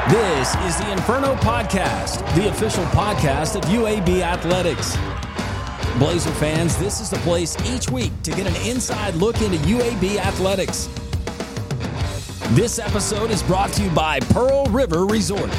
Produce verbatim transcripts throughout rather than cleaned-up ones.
This is the Inferno Podcast, the official podcast of U A B Athletics. Blazer fans, this is the place each week to get an inside look into U A B Athletics. This episode is brought to you by Pearl River Resort.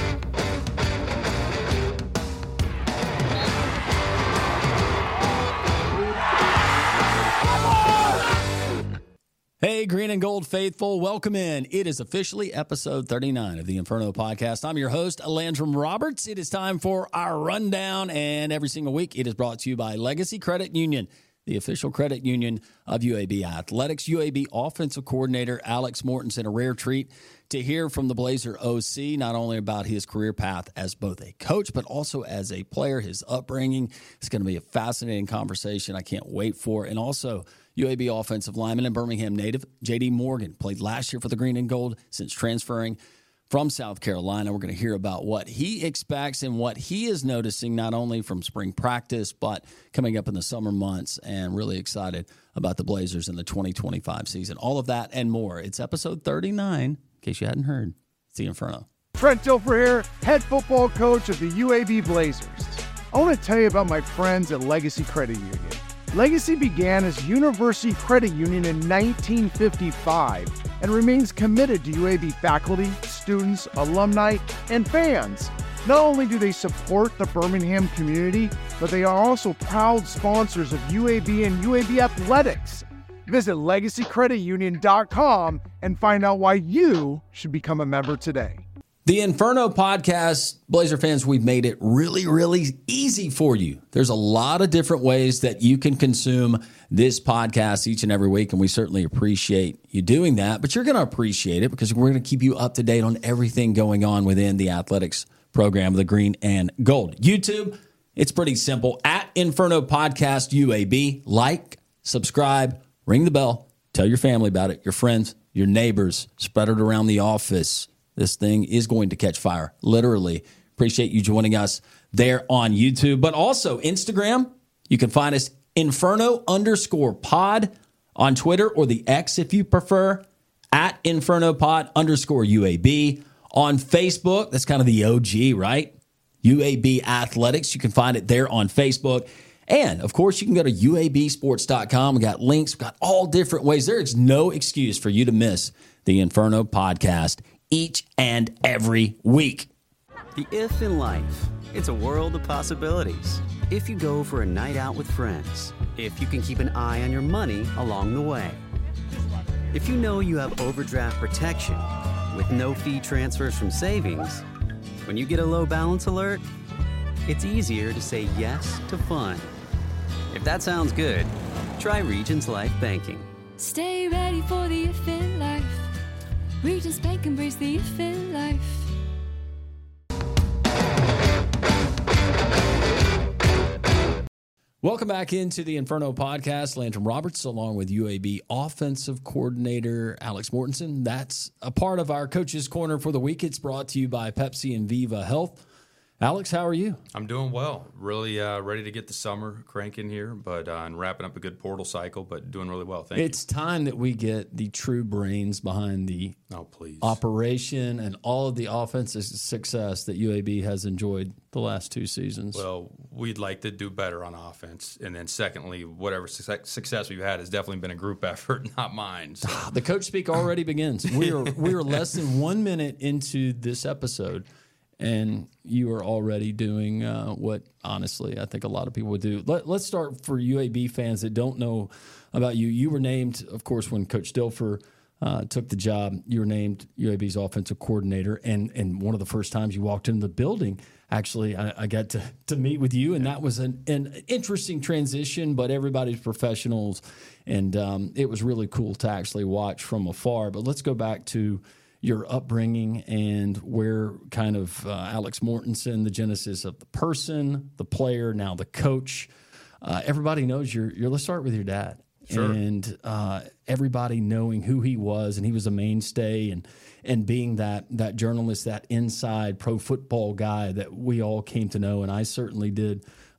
Hey, green and gold faithful, welcome in. It is officially episode thirty-nine of the Inferno Podcast. I'm your host, Landrum Roberts. It is time for our rundown, and every single week it is brought to you by Legacy Credit Union, the official credit union of U A B Athletics. U A B offensive coordinator Alex Mortensen, a rare treat to hear from the Blazer O C, not only about his career path as both a coach, but also as a player, his upbringing. It's going to be a fascinating conversation I can't wait for. And also, U A B offensive lineman and Birmingham native J D Morgan played last year for the Green and Gold since transferring from South Carolina. We're going to hear about what he expects and what he is noticing, not only from spring practice, but coming up in the summer months, and really excited about the Blazers in the twenty twenty-five season. All of that and more. It's episode thirty-nine, in case you hadn't heard. It's the Inferno. Trent Dilfer here, head football coach of the U A B Blazers. I want to tell you about my friends at Legacy Credit Union. Legacy began as University Credit Union in nineteen fifty-five and remains committed to U A B faculty, students, alumni, and fans. Not only do they support the Birmingham community, but they are also proud sponsors of U A B and U A B Athletics. Visit legacy credit union dot com and find out why you should become a member today. The Inferno Podcast, Blazer fans, we've made it really, really easy for you. There's a lot of different ways that you can consume this podcast each and every week, and we certainly appreciate you doing that. But you're going to appreciate it because we're going to keep you up to date on everything going on within the athletics program of the Green and Gold. YouTube, it's pretty simple. At Inferno Podcast U A B, like, subscribe, ring the bell, tell your family about it, your friends, your neighbors, spread it around the office. This thing is going to catch fire, literally. Appreciate you joining us there on YouTube. But also Instagram, you can find us Inferno underscore pod on Twitter, or the X if you prefer, at Inferno pod underscore U A B. On Facebook, that's kind of the O G, right? U A B Athletics. You can find it there on Facebook. And, of course, you can go to U A B sports dot com. We got links. We got all different ways. There is no excuse for you to miss the Inferno Podcast each and every week. The if in life, it's a world of possibilities. If you go for a night out with friends, if you can keep an eye on your money along the way, if you know you have overdraft protection with no fee transfers from savings, when you get a low balance alert, it's easier to say yes to fun. If that sounds good, try Regions Life Banking. Stay ready for the if in life. Regions Bank, embrace the if in life. Welcome back into the Inferno Podcast. Landrum Roberts, along with U A B offensive coordinator Alex Mortensen. That's a part of our Coach's Corner for the week. It's brought to you by Pepsi and Viva Health. Alex, how are you? I'm doing well. Really uh, ready to get the summer cranking here, but uh, and wrapping up a good portal cycle, but doing really well. Thank it's you. It's time that we get the true brains behind the oh, please. operation and all of the offensive success that U A B has enjoyed the last two seasons. Well, we'd like to do better on offense. And then secondly, whatever success we've had has definitely been a group effort, not mine. So. The coach speak already begins. We are, we are less than one minute into this episode, and you are already doing uh, what, honestly, I think a lot of people would do. Let, let's start for U A B fans that don't know about you. You were named, of course, when Coach Dilfer uh, took the job, you were named U A B's offensive coordinator. And, and one of the first times you walked into the building, actually, I, I got to, to meet with you, and that was an, an interesting transition, but everybody's professionals, and um, it was really cool to actually watch from afar. But let's go back to your upbringing and where kind of uh, Alex Mortensen, the genesis of the person, the player, now the coach. Uh, everybody knows you're, you're, let's start with your dad. Sure. And uh, everybody knowing who he was, and he was a mainstay, and and being that that journalist, that inside pro football guy that we all came to know, and I certainly did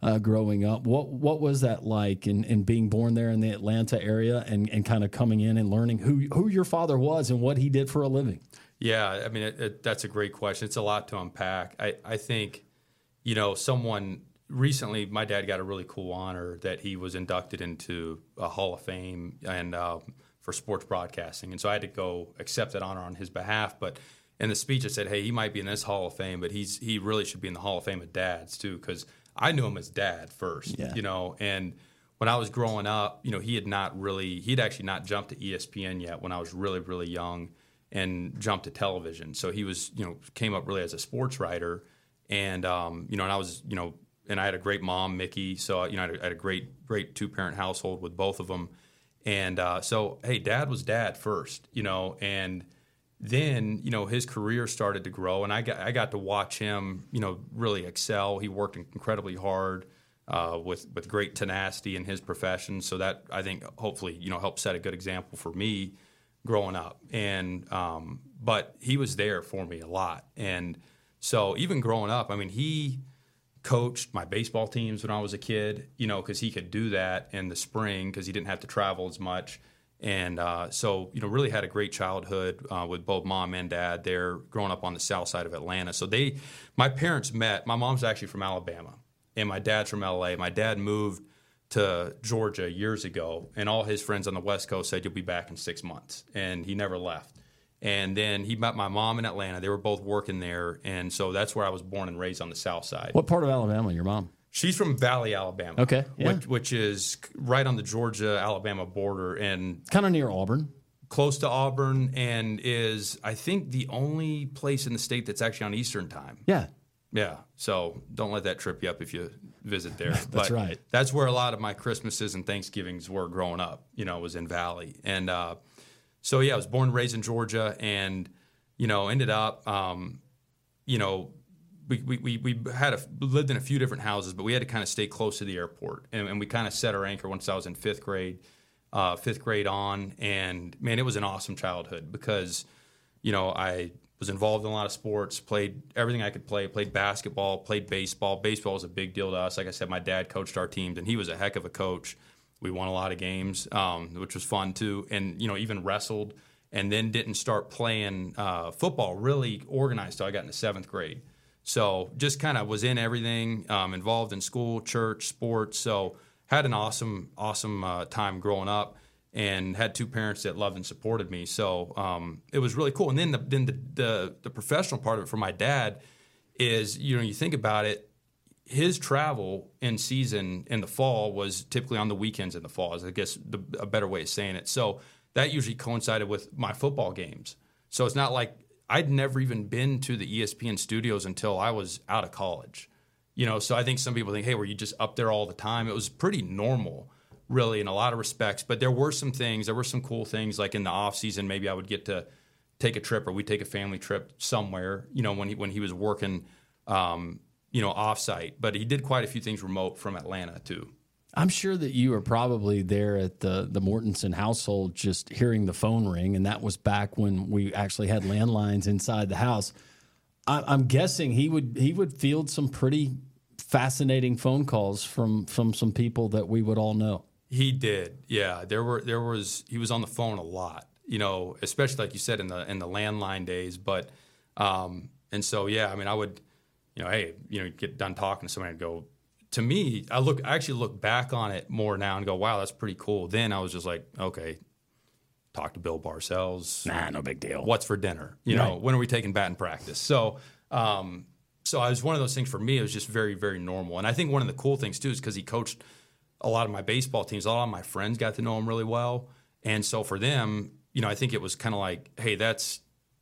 uh, growing up. What what was that like in, in being born there in the Atlanta area and, and kind of coming in and learning who who your father was and what he did for a living? Yeah, I mean, it, it, that's a great question. It's a lot to unpack. I, I think, you know, someone recently, my dad got a really cool honor that he was inducted into a Hall of Fame and uh, for sports broadcasting. And so I had to go accept that honor on his behalf. But in the speech, I said, hey, he might be in this Hall of Fame, but he's he really should be in the Hall of Fame of dads, too, because I knew him as dad first, yeah. you know, and when I was growing up, you know, he had not really, he'd actually not jumped to E S P N yet when I was really, really young and jumped to television. So he was, you know, came up really as a sports writer. And, um, you know, and I was, you know, and I had a great mom, Mickey. So, you know, I had a, I had a great, great two-parent household with both of them. And uh, so, hey, dad was dad first, you know, and then, you know, his career started to grow. And I got, I got to watch him, you know, really excel. He worked incredibly hard uh, with, with great tenacity in his profession. So that, I think, hopefully, you know, helped set a good example for me growing up. And um, but he was there for me a lot. And so even growing up, I mean, he coached my baseball teams when I was a kid, you know, because he could do that in the spring because he didn't have to travel as much. And uh, so, you know, really had a great childhood uh, with both mom and dad there growing up on the south side of Atlanta. So they, my parents met, my mom's actually from Alabama and my dad's from L A. My dad moved to Georgia years ago, and all his friends on the West Coast said, you'll be back in six months. And he never left. And then he met my mom in Atlanta. They were both working there. And so that's where I was born and raised on the south side. What part of Alabama, your mom? She's from Valley, Alabama. Okay. Yeah. Which, which is right on the Georgia-Alabama border and kind of near Auburn. Close to Auburn, and is, I think, the only place in the state that's actually on Eastern time. Yeah. Yeah, so don't let that trip you up if you visit there. That's but right. That's where a lot of my Christmases and Thanksgivings were growing up, you know, was in Valley. And uh, so, yeah, I was born and raised in Georgia and, you know, ended up, um, you know, we, we, we had a, lived in a few different houses, but we had to kind of stay close to the airport. And, and we kind of set our anchor once I was in fifth grade, uh, fifth grade on. And, man, it was an awesome childhood because, you know, I – was involved in a lot of sports, played everything I could play, played basketball, played baseball. Baseball was a big deal to us. Like I said, my dad coached our teams, and he was a heck of a coach. We won a lot of games, um, which was fun too. And, you know, even wrestled and then didn't start playing uh, football really organized until I got into seventh grade. So just kind of was in everything, um, involved in school, church, sports. So had an awesome, awesome uh, time growing up. And had two parents that loved and supported me, so um, it was really cool. And then the then the, the the professional part of it for my dad is, you know, you think about it, his travel in season in the fall was typically on the weekends in the fall, is I guess the, a better way of saying it. So that usually coincided with my football games. So it's not like I'd never even been to the E S P N studios until I was out of college, you know. So I think some people think, hey, were you just up there all the time? It was pretty normal, really, in a lot of respects. But there were some things, there were some cool things, like in the off season, maybe I would get to take a trip or we'd take a family trip somewhere, you know, when he, when he was working, um, you know, off site. But he did quite a few things remote from Atlanta too. I'm sure that you were probably there at the, the Mortensen household just hearing the phone ring, and that was back when we actually had landlines inside the house. I, I'm guessing he would he would field some pretty fascinating phone calls from, from some people that we would all know. He did, yeah. There were there was he was on the phone a lot, you know, especially like you said in the in the landline days. But um, and so yeah, I mean, I would, you know, hey, you know, get done talking to somebody and go. To me, I look, I actually look back on it more now and go, wow, that's pretty cool. Then I was just like, okay, talk to Bill Parcells. Nah, no big deal. What's for dinner? You right. know, when are we taking batting practice? So, um, so I was one of those things for me. It was just very, very normal. And I think one of the cool things too is because he coached a lot of my baseball teams. A lot of my friends got to know him really well. And so for them, you know, I think it was kind of like, hey, that's,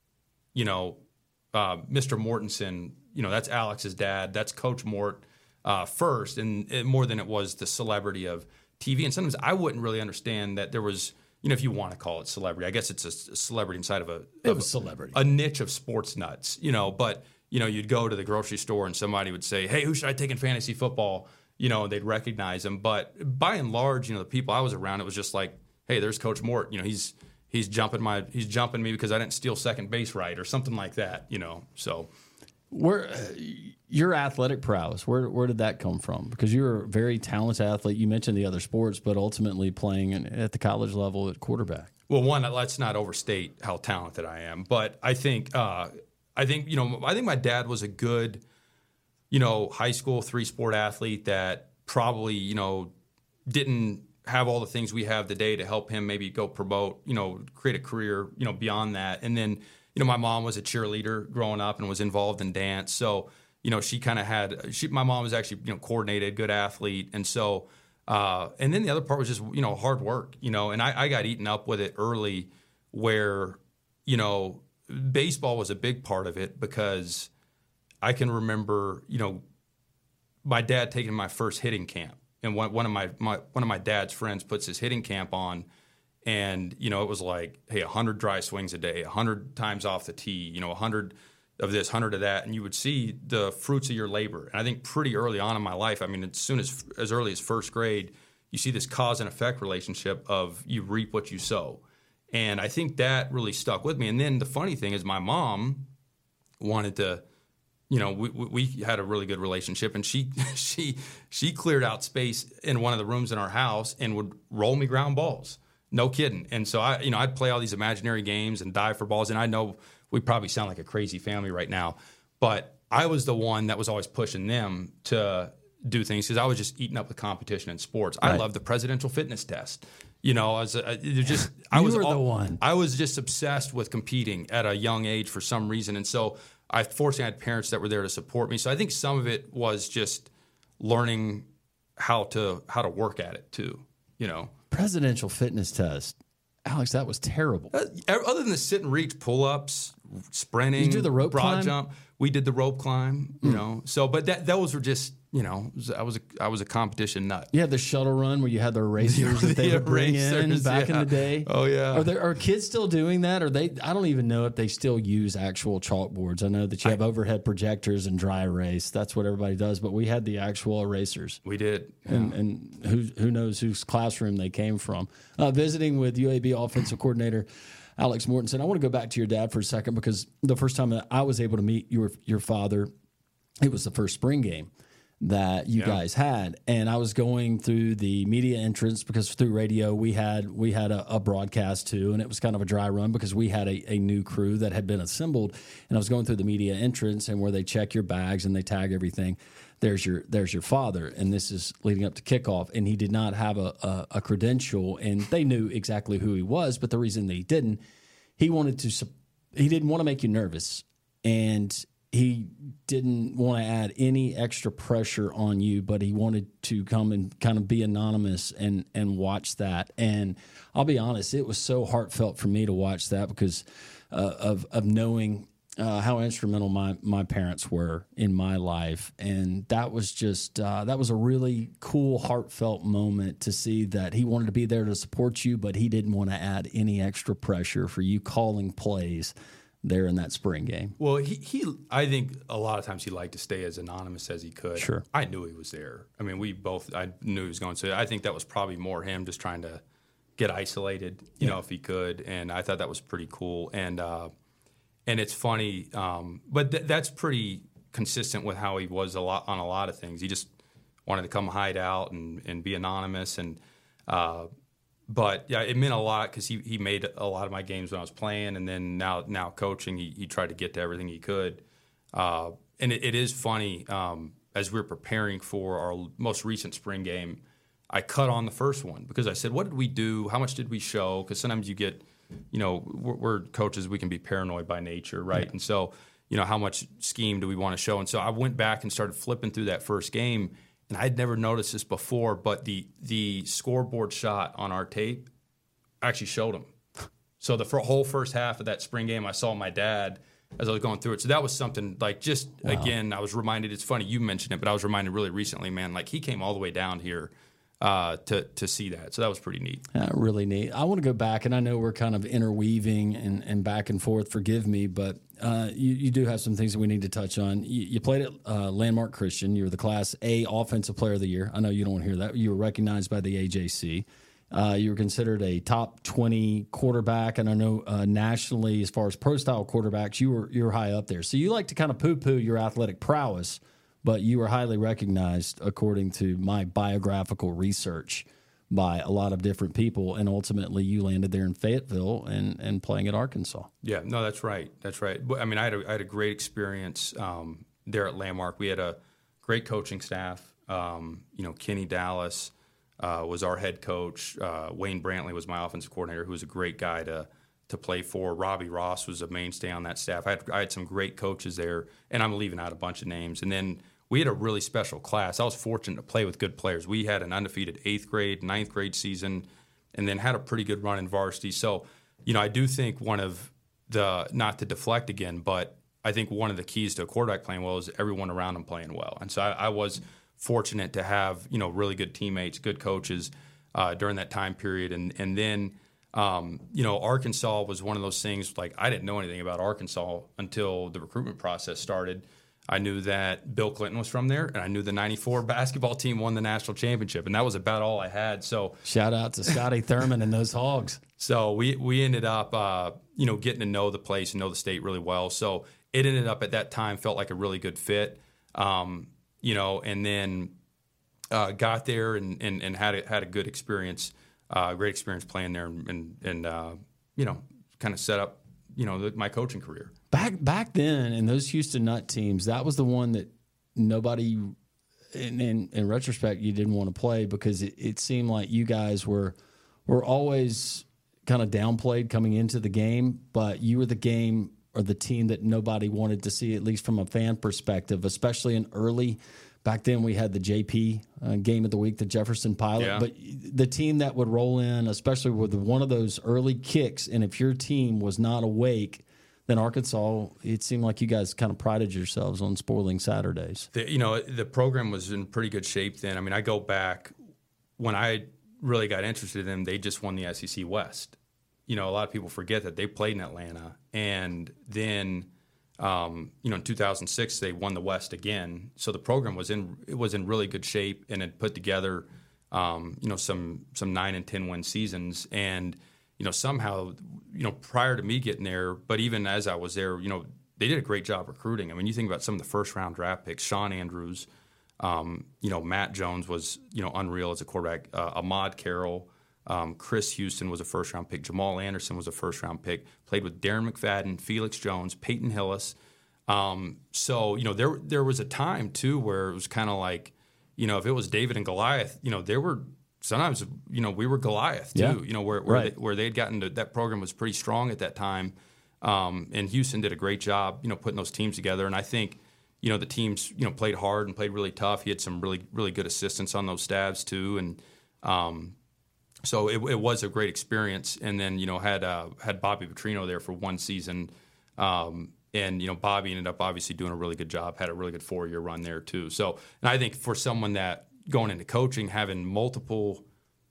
you know, uh, Mister Mortensen, you know, that's Alex's dad. That's Coach Mort uh, first, and it, more than it was the celebrity of T V. And sometimes I wouldn't really understand that there was, you know, if you want to call it celebrity, I guess it's a, a celebrity inside of a, it of was celebrity, a niche of sports nuts, you know, but, you know, you'd go to the grocery store and somebody would say, hey, who should I take in fantasy football? You know, they'd recognize him. But by and large, you know, the people I was around, it was just like, hey, there's Coach Mort. You know, he's he's jumping my he's jumping me because I didn't steal second base right or something like that. You know, so Where uh, your athletic prowess, where where did that come from? Because you're a very talented athlete. You mentioned the other sports, but ultimately playing at the college level at quarterback. Well, one, let's not overstate how talented I am, but I think uh, I think you know I think my dad was a good, you know, high school three sport athlete that probably you know didn't have all the things we have today to help him maybe go promote, you know, create a career, you know, beyond that. And then, you know, my mom was a cheerleader growing up and was involved in dance. So, you know, she kind of had, she, my mom was actually, you know, coordinated, good athlete. And so, uh, and then the other part was just, you know, hard work, you know, and I, I got eaten up with it early where, you know, baseball was a big part of it because I can remember, you know, my dad taking my first hitting camp. And one, one of my, my one of my dad's friends puts his hitting camp on, and you know it was like, hey, a hundred dry swings a day, a hundred times off the tee, you know, a hundred of this, hundred of that, and you would see the fruits of your labor. And I think pretty early on in my life, I mean, as soon as as early as first grade, you see this cause and effect relationship of you reap what you sow, and I think that really stuck with me. And then the funny thing is, my mom wanted to. You know, we we had a really good relationship, and she she she cleared out space in one of the rooms in our house and would roll me ground balls. No kidding. And so I, you know, I'd play all these imaginary games and dive for balls. And I know we probably sound like a crazy family right now, but I was the one that was always pushing them to do things because I was just eating up the competition in sports. Right. I love the presidential fitness test. You know, I was uh, just I you was were all, the one. I was just obsessed with competing at a young age for some reason, and so. I fortunately had parents that were there to support me. So I think some of it was just learning how to how to work at it too, you know. Presidential fitness test. Alex, that was terrible. Uh, other than the sit and reach, pull-ups, sprinting, you do the rope broad climb? jump, we did the rope climb, you mm. know. So but that those were just, you know, I was a, I was a competition nut. You had the shuttle run where you had the erasers that they the would bring in back yeah. in the day. Oh yeah. Are there are kids still doing that? Or they? I don't even know if they still use actual chalkboards. I know that you have I, overhead projectors and dry erase. That's what everybody does. But we had the actual erasers. We did. Yeah. And and who who knows whose classroom they came from? Uh, visiting with U A B offensive coordinator Alex Mortensen. I want to go back to your dad for a second because the first time that I was able to meet your your father, it was the first spring game that you yeah. guys had, and I was going through the media entrance because through radio we had we had a, a broadcast too, and it was kind of a dry run because we had a, a new crew that had been assembled, and I was going through the media entrance and where they check your bags and they tag everything. There's your there's your father, and this is leading up to kickoff, and he did not have a, a, a credential, and they knew exactly who he was, but the reason they didn't, he wanted to he didn't want to make you nervous, and he didn't want to add any extra pressure on you, but he wanted to come and kind of be anonymous and, and watch that. And I'll be honest, it was so heartfelt for me to watch that because uh, of of knowing uh, how instrumental my, my parents were in my life. And that was just, uh, that was a really cool, heartfelt moment to see that he wanted to be there to support you, but he didn't want to add any extra pressure for you calling plays there in that spring game. Well, he, he, I think a lot of times he liked to stay as anonymous as he could. Sure. I knew he was there. I mean, we both, I knew he was going to. I think that was probably more him just trying to get isolated, you yeah. know, if he could. And I thought that was pretty cool. And, uh, and it's funny, um, but th- that's pretty consistent with how he was a lot on a lot of things. He just wanted to come hide out and, and be anonymous. And, uh, But yeah, it meant a lot because he, he made a lot of my games when I was playing, and then now now coaching, he, he tried to get to everything he could. Uh, and it, it is funny, um, as we were preparing for our most recent spring game, I cut on the first one because I said, what did we do? How much did we show? Because sometimes you get, you know, we're, we're coaches, we can be paranoid by nature, right? Yeah. And so, you know, how much scheme do we want to show? And so I went back and started flipping through that first game. And I'd never noticed this before, but the the scoreboard shot on our tape actually showed him. So the whole first half of that spring game, I saw my dad as I was going through it. So that was something like just, wow. again, I was reminded, it's funny you mentioned it, but I was reminded really recently, man, like he came all the way down here uh, to to see that. So that was pretty neat. Yeah, really neat. I want to go back, and I know we're kind of interweaving and, and back and forth, forgive me, but uh, you, you do have some things that we need to touch on. You, you played at uh, Landmark Christian. You were the Class A Offensive Player of the Year. I know you don't want to hear that. You were recognized by the A J C. Uh, you were considered a top twenty quarterback, and I know uh, nationally, as far as pro-style quarterbacks, you were you were high up there. So you like to kind of poo-poo your athletic prowess, but you were highly recognized according to my biographical research by a lot of different people, and ultimately you landed there in Fayetteville and, and playing at Arkansas. Yeah, no, that's right. That's right. I mean, I had a, I had a great experience um, there at Landmark. We had a great coaching staff. Um, you know, Kenny Dallas uh, was our head coach. Uh, Wayne Brantley was my offensive coordinator, who was a great guy to to play for. Robbie Ross was a mainstay on that staff. I had, I had some great coaches there, and I'm leaving out a bunch of names. And then we had a really special class. I was fortunate to play with good players. We had an undefeated eighth grade, ninth grade season, and then had a pretty good run in varsity. So, you know, I do think one of the, not to deflect again, but I think one of the keys to a quarterback playing well is everyone around him playing well. And so I, I was fortunate to have, you know, really good teammates, good coaches uh, during that time period. And, and then, um, you know, Arkansas was one of those things, like I didn't know anything about Arkansas until the recruitment process started. I knew that Bill Clinton was from there, and I knew the ninety-four basketball team won the national championship, and that was about all I had. So shout out to Scotty Thurman and those Hogs. So we we ended up, uh, you know, getting to know the place and know the state really well. So it ended up at that time felt like a really good fit, um, you know, and then uh, got there and, and, and had a, had a good experience, uh, great experience playing there, and and uh, you know, kind of set up, you know, my coaching career. Back back then, in those Houston Nutt teams, that was the one that nobody, in, in, in retrospect, you didn't want to play because it, it seemed like you guys were were always kind of downplayed coming into the game, but you were the game or the team that nobody wanted to see, at least from a fan perspective, especially in early. Back then, we had the J P uh, game of the week, the Jefferson Pilot. Yeah. But the team that would roll in, especially with one of those early kicks, and if your team was not awake, then Arkansas, it seemed like you guys kind of prided yourselves on spoiling Saturdays. The, you know, the program was in pretty good shape then. I mean, I go back when I really got interested in them, they just won the S E C West. You know, a lot of people forget that they played in Atlanta. And then, um, you know, in two thousand six, they won the West again. So the program was in it was in really good shape and had put together, um, you know, some some nine and ten win seasons. And you know, somehow, you know, prior to me getting there, but even as I was there, you know, they did a great job recruiting. I mean, you think about some of the first round draft picks, Sean Andrews, um, you know, Matt Jones was, you know, unreal as a quarterback. Uh, Ahmad Carroll, um, Chris Houston was a first round pick. Jamal Anderson was a first round pick. Played with Darren McFadden, Felix Jones, Peyton Hillis. Um, so, you know, there there was a time too where it was kind of like, you know, if it was David and Goliath, you know, there were. Sometimes, you know, we were Goliath too. Yeah. You know, where where, Right. they, where they'd gotten to, that program was pretty strong at that time, um, and Houston did a great job, you know, putting those teams together. And I think, you know, the teams, you know, played hard and played really tough. He had some really really good assistants on those staffs too, and um, so it, it was a great experience. And then, you know, had uh, had Bobby Petrino there for one season, um, and you know, Bobby ended up obviously doing a really good job. Had a really good four year run there too. So, and I think for someone that going into coaching, having multiple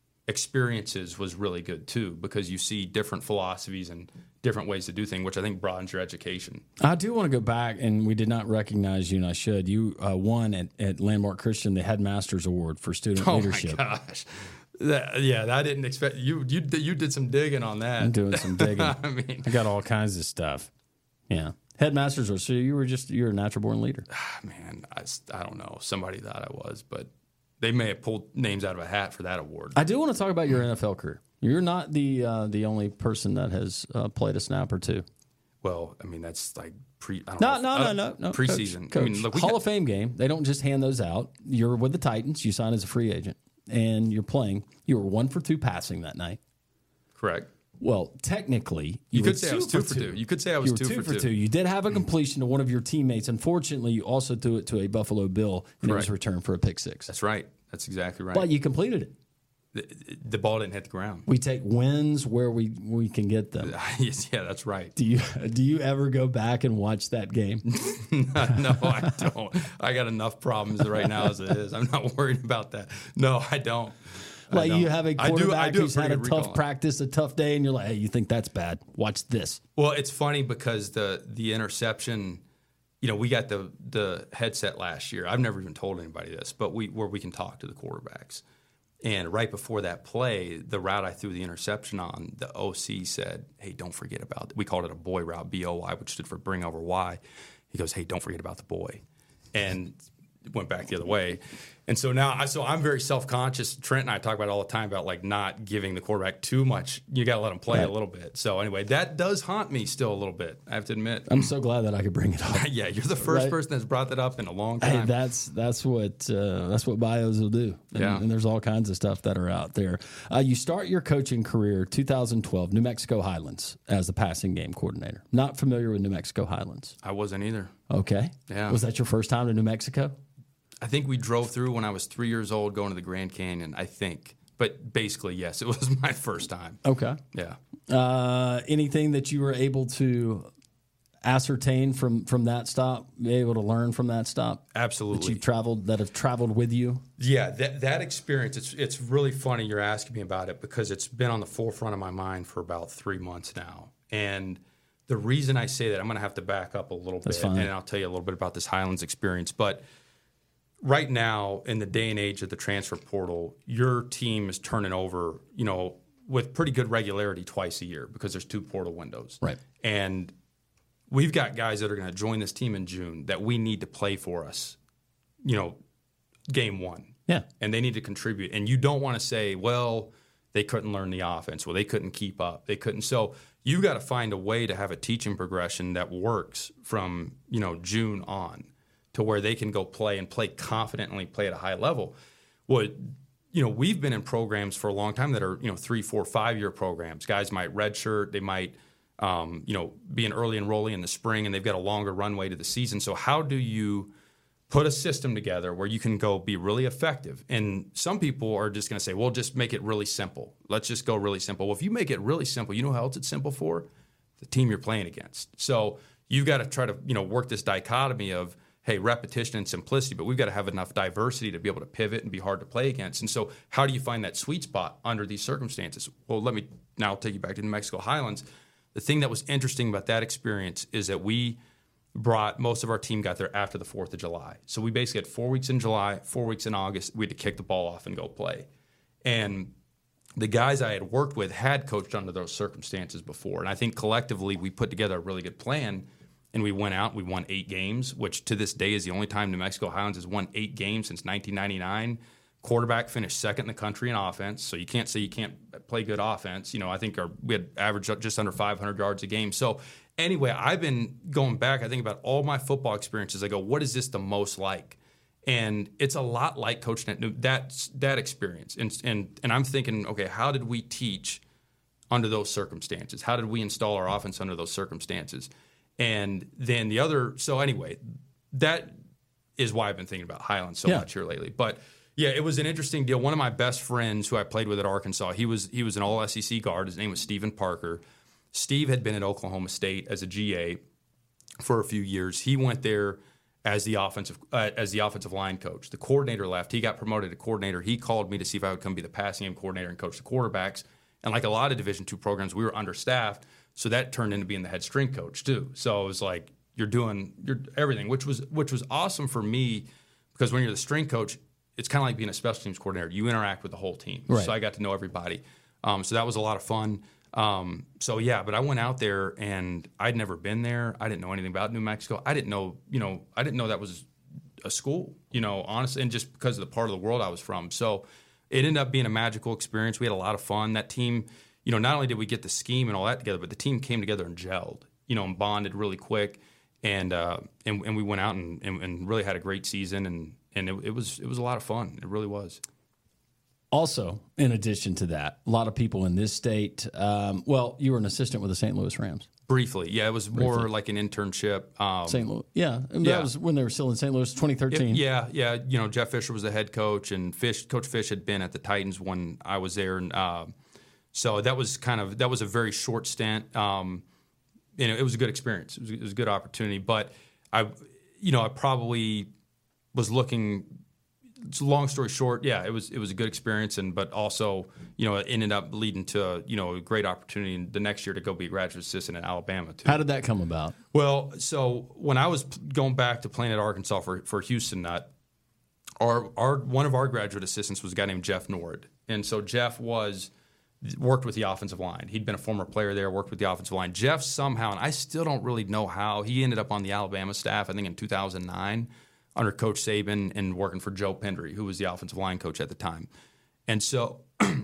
experiences was really good too, because you see different philosophies and different ways to do things, which I think broadens your education. I do want to go back, and we did not recognize you, and I should. You uh, won at, at Landmark Christian the Headmasters Award for student Oh leadership. my gosh. That, yeah, I didn't expect you. You you did some digging on that. I'm doing some digging. I mean, I got all kinds of stuff. Yeah, Headmasters Award. So you were just you're a natural born leader. man, I, I don't know. Somebody thought I was, but they may have pulled names out of a hat for that award. I do want to talk about your N F L career. You're not the uh, the only person that has uh, played a snap or two. Well, I mean, that's like pre. I don't No, know, no, uh, no, no, no. Preseason. Coach, Coach, I mean, look, we Hall got, of Fame game. They don't just hand those out. You're with the Titans. You sign as a free agent, and you're playing. You were one for two passing that night. correct. Well, technically, You you, could were say I was two for two. You could say I was you were two two for for two. two. You did have a completion to one of your teammates. Unfortunately, you also threw it to a Buffalo Bill, and it was Correct. returned for a pick six. That's right. That's exactly right. But you completed it. the, the ball didn't hit the ground. We take wins where we, we can get them. Yes, yeah, that's right. Do you do you ever go back and watch that game? No, I don't. I got enough problems right now as it is. I'm not worried about that. No, I don't. I Like don't. you have a I do- I quarterback do who's had a pretty tough good recall. practice, a tough day, and you're like, hey, you think that's bad? Watch this. Well, it's funny because the the interception, you know, we got the the headset last year. I've never even told anybody this, but we where we can talk to the quarterbacks. And right before that play, the route I threw the interception on, the O C said, hey, don't forget about it. We called it a boy route, B O Y, which stood for bring over Y. He goes, hey, don't forget about the boy. And it went back the other way. And so now, I, so I'm very self-conscious. Trent and I talk about it all the time about like not giving the quarterback too much. You got to let him play right. a little bit. So anyway, that does haunt me still a little bit, I have to admit. I'm so glad that I could bring it up. Yeah, you're the first right? person that's brought that up in a long time. Hey, that's that's what uh, that's what bios will do. And, yeah. and there's all kinds of stuff that are out there. Uh, you start your coaching career two thousand twelve, New Mexico Highlands, as the passing game coordinator. Not familiar with New Mexico Highlands. I wasn't either. Okay. Yeah. Was that your first time to New Mexico? I think we drove through when I was three years old going to the Grand Canyon, I think. But basically, yes, it was my first time. Okay. Yeah. Uh, anything that you were able to ascertain from, from that stop, be able to learn from that stop? Absolutely. That you've traveled, that have traveled with you? Yeah, that that experience, it's it's really funny you're asking me about it because it's been on the forefront of my mind for about three months now. And the reason I say that, I'm going to have to back up a little That's bit, fine. and I'll tell you a little bit about this Highlands experience. But right now, in the day and age of the transfer portal, your team is turning over, you know, with pretty good regularity twice a year because there's two portal windows. Right. And we've got guys that are going to join this team in June that we need to play for us, you know, game one. Yeah. And they need to contribute. And you don't want to say, well, they couldn't learn the offense. Well, they couldn't keep up. They couldn't. So you got to find a way to have a teaching progression that works from, you know, June on to where they can go play and play confidently, play at a high level. Well, you know, we've been in programs for a long time that are, you know, three, four, five-year programs. Guys might redshirt. They might, um, you know, be an early enrollee in the spring, and they've got a longer runway to the season. So how do you put a system together where you can go be really effective? And some people are just going to say, well, just make it really simple. Let's just go really simple. Well, if you make it really simple, you know how else it's simple for? The team you're playing against. So you've got to try to, you know, work this dichotomy of, hey, repetition and simplicity, but we've got to have enough diversity to be able to pivot and be hard to play against. And so how do you find that sweet spot under these circumstances? Well, let me now take you back to New Mexico Highlands. The thing that was interesting about that experience is that we brought, most of our team got there after the fourth of July. So we basically had four weeks in July, four weeks in August. We had to kick the ball off and go play. And the guys I had worked with had coached under those circumstances before. And I think collectively we put together a really good plan. And we went out, we won eight games, which to this day is the only time New Mexico Highlands has won eight games since nineteen ninety-nine. Quarterback finished second in the country in offense, so you can't say you can't play good offense. You know, I think our, we had averaged just under five hundred yards a game. So anyway, I've been going back, I think about all my football experiences. I go, what is this the most like? And it's a lot like coaching at New, that, that experience. And, and, and I'm thinking, okay, how did we teach under those circumstances? How did we install our offense under those circumstances? And then the other, so anyway, that is why I've been thinking about Highlands so yeah. much here lately. But yeah, it was an interesting deal. One of my best friends who I played with at Arkansas, he was he was an all S E C guard. His name was Stephen Parker. Steve had been at Oklahoma State as a G A for a few years. He went there as the offensive uh, as the offensive line coach. The coordinator left. He got promoted to coordinator. He called me to see if I would come be the passing game coordinator and coach the quarterbacks. And like a lot of Division two programs, we were understaffed. So that turned into being the head strength coach too. So it was like you're doing you're everything, which was which was awesome for me because when you're the strength coach, it's kind of like being a special teams coordinator. You interact with the whole team. Right. So I got to know everybody. Um, so that was a lot of fun. Um, so yeah, but I went out there and I'd never been there. I didn't know anything about New Mexico. I didn't know, you know, I didn't know that was a school, you know, honestly, and just because of the part of the world I was from. So it ended up being a magical experience. We had a lot of fun. That team, you know, not only did we get the scheme and all that together, but the team came together and gelled, you know, and bonded really quick. And uh, and, and we went out and, and, and really had a great season, and and it, it was it was a lot of fun. It really was. Also, in addition to that, a lot of people in this state. Um, well, you were an assistant with the Saint Louis Rams. Briefly, yeah, it was more Briefly. like an internship. Um, Saint Louis, yeah, and yeah. that was when they were still in Saint Louis, twenty thirteen. Yeah, yeah, you know, Jeff Fisher was the head coach, and Fish, Coach Fish had been at the Titans when I was there, and uh, so that was kind of that was a very short stint. Um, you know, it was a good experience. It was, it was a good opportunity, but I, you know, I probably was looking. It's a long story short, yeah, it was it was a good experience, and but also, you know, it ended up leading to you know a great opportunity the next year to go be a graduate assistant in Alabama too. How did that come about? Well, so when I was going back to playing at Arkansas for for Houston Nutt, our our one of our graduate assistants was a guy named Jeff Nord, and so Jeff was worked with the offensive line. He'd been a former player there, worked with the offensive line. Jeff somehow, and I still don't really know how, he ended up on the Alabama staff, I think in two thousand nine, under Coach Saban and working for Joe Pendry, who was the offensive line coach at the time. And so,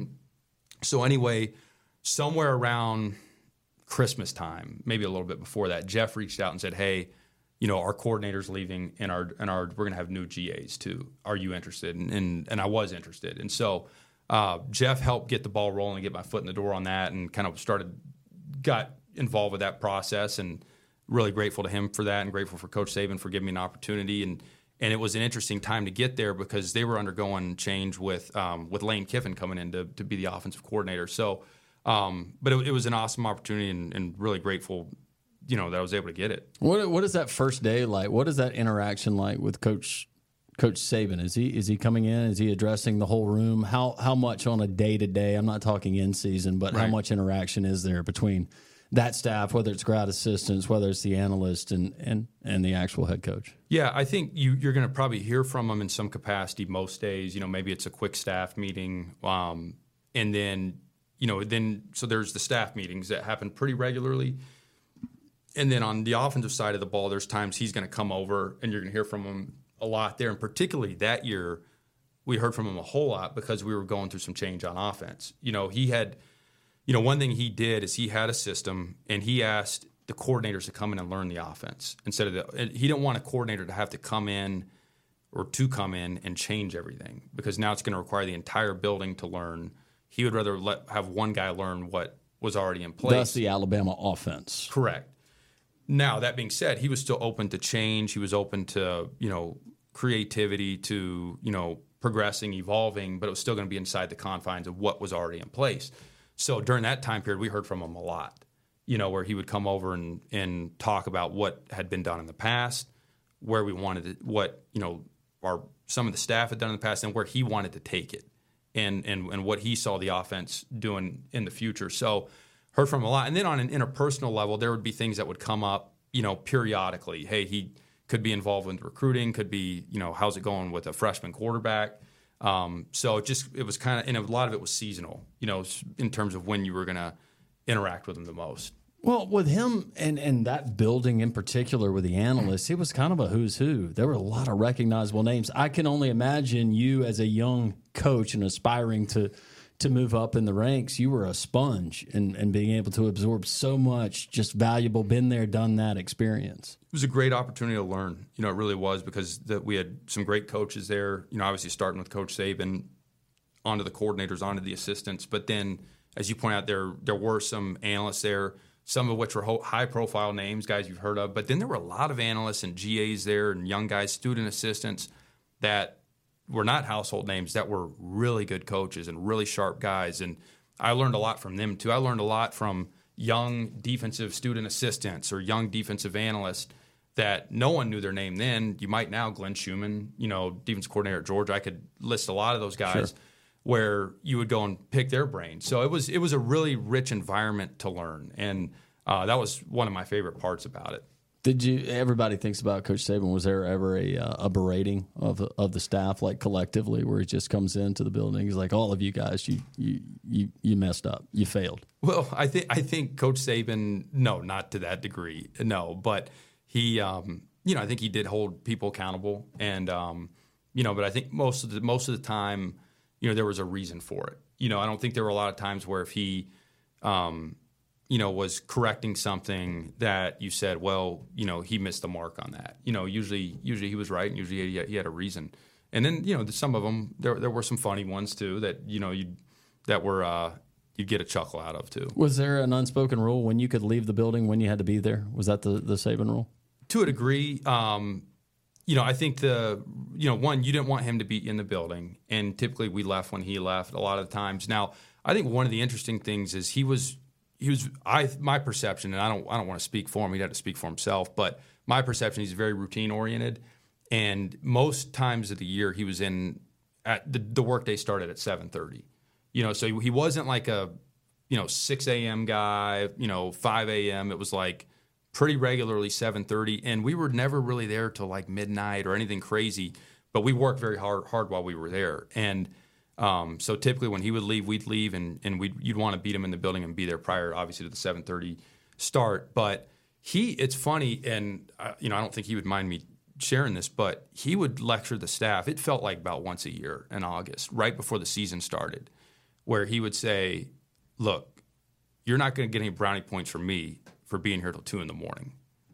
so anyway, somewhere around Christmas time, maybe a little bit before that, Jeff reached out and said, hey, you know, our coordinator's leaving and our and our we're going to have new G As too. Are you interested? And, and, and I was interested. And so uh, Jeff helped get the ball rolling, get my foot in the door on that, and kind of started, got involved with that process, and really grateful to him for that, and grateful for Coach Saban for giving me an opportunity. And and it was an interesting time to get there because they were undergoing change with um, with Lane Kiffin coming in to, to be the offensive coordinator. So, um, but it, it was an awesome opportunity, and, and really grateful, you know, that I was able to get it. What what is that first day like? What is that interaction like with Coach Coach Saban? Is he is he coming in? Is he addressing the whole room? How how much on a day to day? I'm not talking in season, but right. How much interaction is there between that staff, whether it's grad assistants, whether it's the analyst, and and and the actual head coach? Yeah, I think you, you're going to probably hear from them in some capacity most days. You know, maybe it's a quick staff meeting, um, and then you know, then so there's the staff meetings that happen pretty regularly. And then on the offensive side of the ball, there's times he's going to come over, and you're going to hear from him a lot there. And particularly that year, we heard from him a whole lot because we were going through some change on offense. You know, he had, you know, one thing he did is he had a system, and he asked the coordinators to come in and learn the offense instead of the. He didn't want a coordinator to have to come in or to come in and change everything because now it's going to require the entire building to learn. He would rather let have one guy learn what was already in place. That's the Alabama offense. Correct. Now, that being said, he was still open to change. He was open to, you know, creativity, to, you know, progressing, evolving, but it was still going to be inside the confines of what was already in place. So during that time period, we heard from him a lot, you know, where he would come over and, and talk about what had been done in the past, where we wanted it, what, you know, our some of the staff had done in the past, and where he wanted to take it, and and and what he saw the offense doing in the future. So heard from him a lot. And then on an interpersonal level, there would be things that would come up, you know, periodically. Hey, he could be involved with recruiting, could be, you know, how's it going with a freshman quarterback? Um, so it just, it was kind of, and a lot of it was seasonal, you know, in terms of when you were going to interact with him the most. Well, with him and, and that building in particular with the analysts, it was kind of a who's who. There were a lot of recognizable names. I can only imagine you as a young coach and aspiring to to move up in the ranks, you were a sponge and, and being able to absorb so much just valuable, been there, done that experience. It was a great opportunity to learn. You know, it really was, because the, we had some great coaches there, you know, obviously starting with Coach Saban, onto the coordinators, onto the assistants. But then, as you point out, there there were some analysts there, some of which were high-profile names, guys you've heard of. But then there were a lot of analysts and G As there and young guys, student assistants that were not household names, that were really good coaches and really sharp guys. And I learned a lot from them, too. I learned a lot from young defensive student assistants or young defensive analysts that no one knew their name then. You might now, Glenn Schumann, you know, defense coordinator at Georgia. I could list a lot of those guys. Sure. Where you would go and pick their brains. So it was it was a really rich environment to learn, and uh, that was one of my favorite parts about it. Did you? Everybody thinks about Coach Saban. Was there ever a uh, a berating of of the staff, like collectively, where he just comes into the building? He's like, "All of you guys, you you you you messed up. You failed." Well, I think I think Coach Saban, no, not to that degree, no, but he, um, you know, I think he did hold people accountable, and um, you know, but I think most of the most of the time, you know, there was a reason for it. You know, I don't think there were a lot of times where if he, um, you know, was correcting something that you said, well, you know, he missed the mark on that. You know, usually, usually he was right, and usually he had, he had a reason. And then, you know, some of them, there there were some funny ones too that you know you that were uh, you'd get a chuckle out of too. Was there an unspoken rule when you could leave the building, when you had to be there? Was that the the Saban rule? To a degree. Um, You know, I think the, you know, one, you didn't want him to be in the building, and typically we left when he left a lot of the times. Now, I think one of the interesting things is he was, he was, I, my perception, and I don't, I don't want to speak for him, he'd have to speak for himself, but my perception, he's very routine oriented, and most times of the year he was in, at the, the workday started at seven thirty. You know, so he wasn't like a, you know, six a.m. guy, you know, five a.m. It was like pretty regularly seven thirty, and we were never really there till like midnight or anything crazy. but we worked very hard hard while we were there. And um, so typically when he would leave, we'd leave, and and we'd you'd want to beat him in the building and be there prior, obviously, to the seven thirty start. But he, it's funny, and uh, you know, I don't think he would mind me sharing this, but he would lecture the staff. It felt like about once a year in August, right before the season started, where he would say, "Look, you're not going to get any brownie points from me for being here till two in the morning."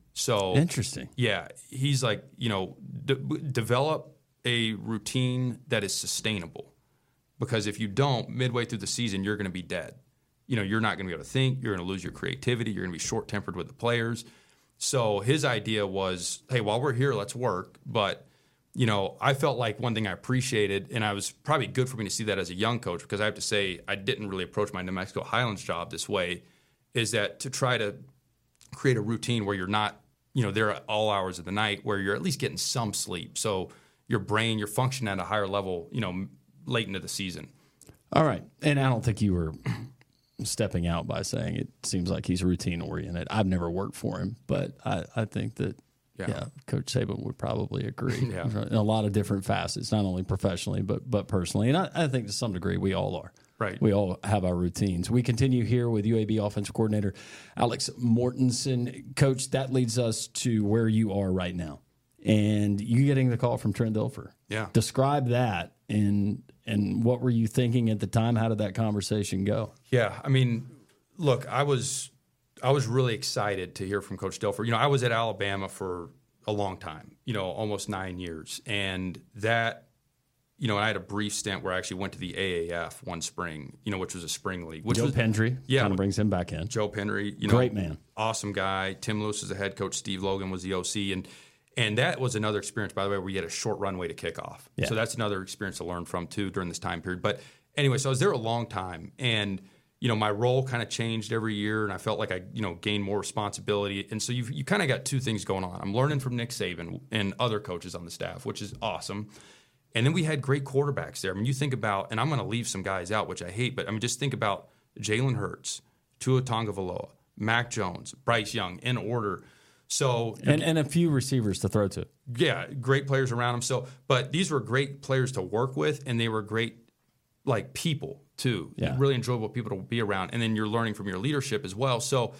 So interesting. Yeah, he's like, you know, de- develop a routine that is sustainable, because if you don't, midway through the season, you're going to be dead. You know, you're not going to be able to think. You're going to lose your creativity. You're going to be short-tempered with the players. So his idea was, hey, while we're here, let's work. But, you know, I felt like one thing I appreciated, and I was probably good for me to see that as a young coach, because I have to say I didn't really approach my New Mexico Highlands job this way, is that to try to create a routine where you're not, you know, there at all hours of the night, where you're at least getting some sleep. So your brain, you're functioning at a higher level, you know, late into the season. All right. And I don't think you were stepping out by saying it seems like he's routine oriented. I've never worked for him, but I, I think that, yeah. yeah, Coach Saban would probably agree yeah. in a lot of different facets, not only professionally, but but personally. And I, I think to some degree we all are. Right. We all have our routines. We continue here with U A B offensive coordinator Alex Mortensen. Coach, that leads us to where you are right now. And you getting the call from Trent Dilfer. Yeah. Describe that, and and what were you thinking at the time? How did that conversation go? Yeah, I mean, look, I was I was really excited to hear from Coach Dilfer. You know, I was at Alabama for a long time, you know, almost nine years. And that, you know, and I had a brief stint where I actually went to the A A F one spring, you know, which was a spring league. Which Joe was, Pendry yeah, kind of brings him back in. Joe Pendry, you know, great man. Awesome guy. Tim Lewis is the head coach. Steve Logan was the O C. And and that was another experience, by the way, where you had a short runway to kick off. Yeah. So that's another experience to learn from, too, during this time period. But anyway, so I was there a long time. And, you know, my role kind of changed every year, and I felt like I, you know, gained more responsibility. And so you've, you kind of got two things going on. I'm learning from Nick Saban and other coaches on the staff, which is awesome. And then we had great quarterbacks there. I mean, you think about, and I'm going to leave some guys out, which I hate, but I mean, just think about Jalen Hurts, Tua Tagovailoa, Mac Jones, Bryce Young, in order. So and, and a few receivers to throw to. Yeah, great players around them. So, but these were great players to work with, and they were great, like, people too. Yeah. Really enjoyable people to be around. And then you're learning from your leadership as well. So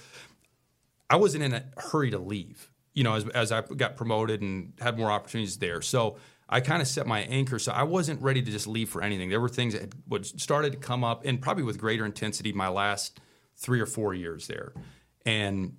I wasn't in a hurry to leave, you know, as, as I got promoted and had more opportunities there. So I kind of set my anchor. So I wasn't ready to just leave for anything. There were things that had started to come up, and probably with greater intensity my last three or four years there. And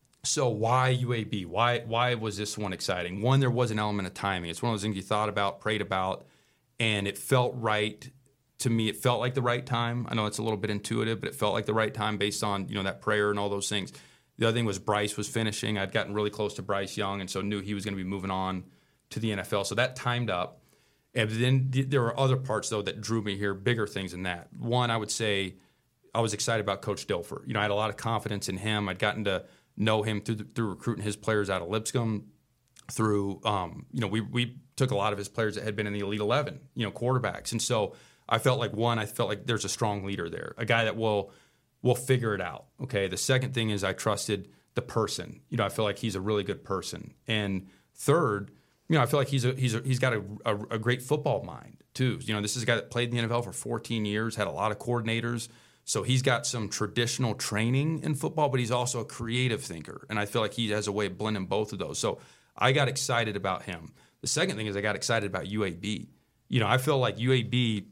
so why U A B? Why why was this one exciting? One, there was an element of timing. It's one of those things you thought about, prayed about, and it felt right to me. It felt like the right time. I know it's a little bit intuitive, but it felt like the right time based on, you know, that prayer and all those things. The other thing was Bryce was finishing. I'd gotten really close to Bryce Young, and so knew he was going to be moving on to the N F L. So that timed up. And then there were other parts, though, that drew me here, bigger things than that. One, I would say I was excited about Coach Dilfer. You know, I had a lot of confidence in him. I'd gotten to know him through the, through recruiting his players out of Lipscomb, through, um, you know, we we took a lot of his players that had been in the Elite eleven, you know, quarterbacks. And so I felt like, one, I felt like there's a strong leader there, a guy that will will figure it out, okay? The second thing is I trusted the person. You know, I feel like he's a really good person. And third, you know, I feel like he's a, he's a, he's got a, a, a great football mind, too. You know, this is a guy that played in the N F L for fourteen years, had a lot of coordinators. So he's got some traditional training in football, but he's also a creative thinker. And I feel like he has a way of blending both of those. So I got excited about him. The second thing is I got excited about U A B. You know, I feel like U A B,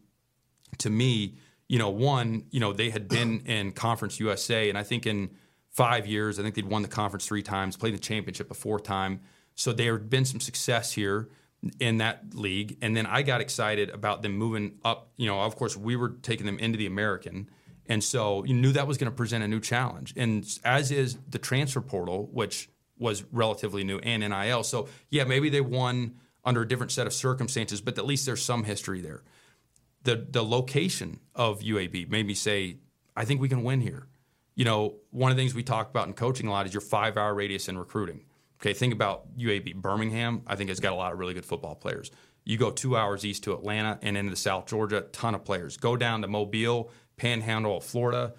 to me, you know, one, you know, they had been in Conference U S A, and I think in five years, I think they'd won the conference three times, played the championship a fourth time. So there had been some success here in that league. And then I got excited about them moving up. You know, of course, we were taking them into the American. And so you knew that was going to present a new challenge. And as is the transfer portal, which was relatively new, and N I L. So, yeah, maybe they won under a different set of circumstances, but at least there's some history there. The the location of U A B made me say, I think we can win here. You know, one of the things we talk about in coaching a lot is your five-hour radius in recruiting. Okay, think about U A B. Birmingham, I think, has got a lot of really good football players. You go two hours east to Atlanta and into South Georgia, ton of players. Go down to Mobile, Panhandle of Florida,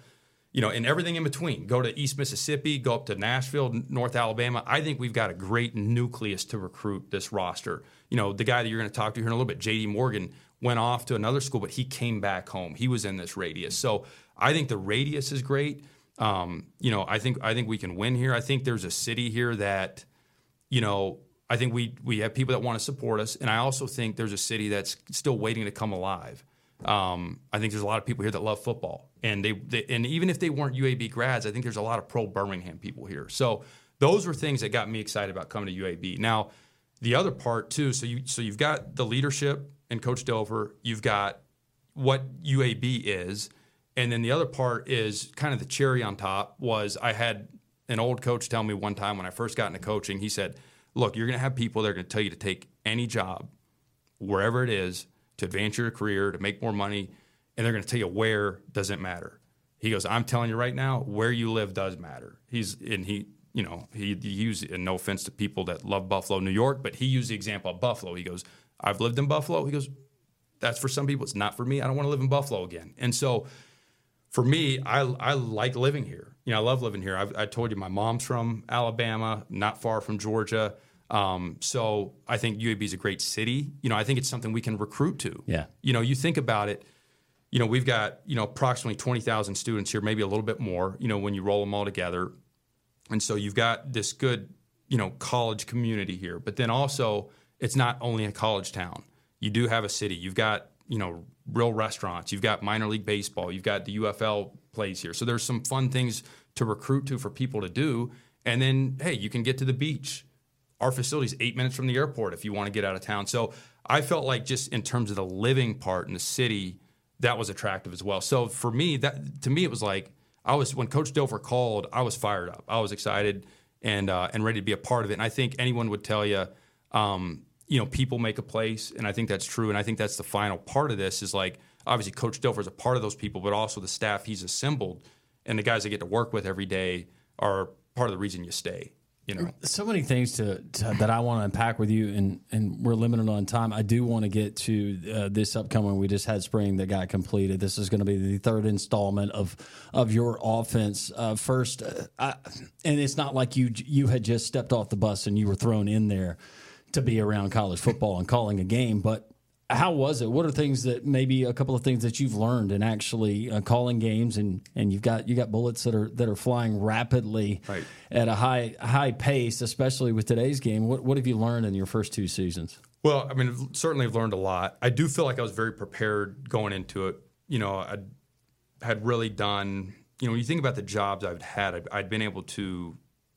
you know, and everything in between. Go to East Mississippi, go up to Nashville, North Alabama. I think we've got a great nucleus to recruit this roster. You know, the guy that you're going to talk to here in a little bit, J D Morgan, went off to another school, but he came back home. He was in this radius. So I think the radius is great. Um, you know, I think I think we can win here. I think there's a city here that, you know, I think we we have people that want to support us, and I also think there's a city that's still waiting to come alive. Um, I think there's a lot of people here that love football, and they, they and even if they weren't U A B grads, I think there's a lot of pro Birmingham people here. So those were things that got me excited about coming to U A B. Now, the other part too. So you so you've got the leadership and Coach Dover. You've got what U A B is. And then the other part is kind of the cherry on top was I had an old coach tell me one time when I first got into coaching, he said, look, you're going to have people that are going to tell you to take any job, wherever it is, to advance your career, to make more money, and they're going to tell you where doesn't matter. He goes, I'm telling you right now, where you live does matter. He's and he, you know, he, he used, and no offense to people that love Buffalo, New York, but he used the example of Buffalo. He goes, I've lived in Buffalo. He goes, that's for some people. It's not for me. I don't want to live in Buffalo again. And so for me, I I like living here. You know, I love living here. I've, I told you my mom's from Alabama, not far from Georgia. Um, so I think U A B is a great city. You know, I think it's something we can recruit to. Yeah. You know, you think about it, you know, we've got, you know, approximately twenty thousand students here, maybe a little bit more, you know, when you roll them all together. And so you've got this good, you know, college community here. But then also, it's not only a college town. You do have a city. You've got, you know, real restaurants. You've got minor league baseball. You've got the U F L plays here. So there's some fun things to recruit to for people to do. And then, hey, you can get to the beach. Our facility's eight minutes from the airport if you want to get out of town. So I felt like just in terms of the living part in the city, that was attractive as well. So for me, that to me, it was like I was when Coach Dover called, I was fired up. I was excited and uh, and ready to be a part of it. And I think anyone would tell you, um, you know, people make a place, and I think that's true. And I think that's the final part of this is like obviously Coach Dover is a part of those people, but also the staff he's assembled and the guys I get to work with every day are part of the reason you stay. You know, so many things to, to that I want to unpack with you, and, and we're limited on time. I do want to get to uh, this upcoming. We just had spring that got completed. This is going to be the third installment of of your offense. Uh, first, uh, I, and it's not like you you had just stepped off the bus and you were thrown in there to be around college football and calling a game, but how was it? What are things that maybe a couple of things that you've learned in actually uh, calling games, and, and you've got you got bullets that are that are flying rapidly right. at a high high pace, especially with today's game. What what have you learned in your first two seasons? Well, I mean, certainly I've learned a lot. I do feel like I was very prepared going into it. You know, I had really done. You know, when you think about the jobs I've had, I'd, I'd been able to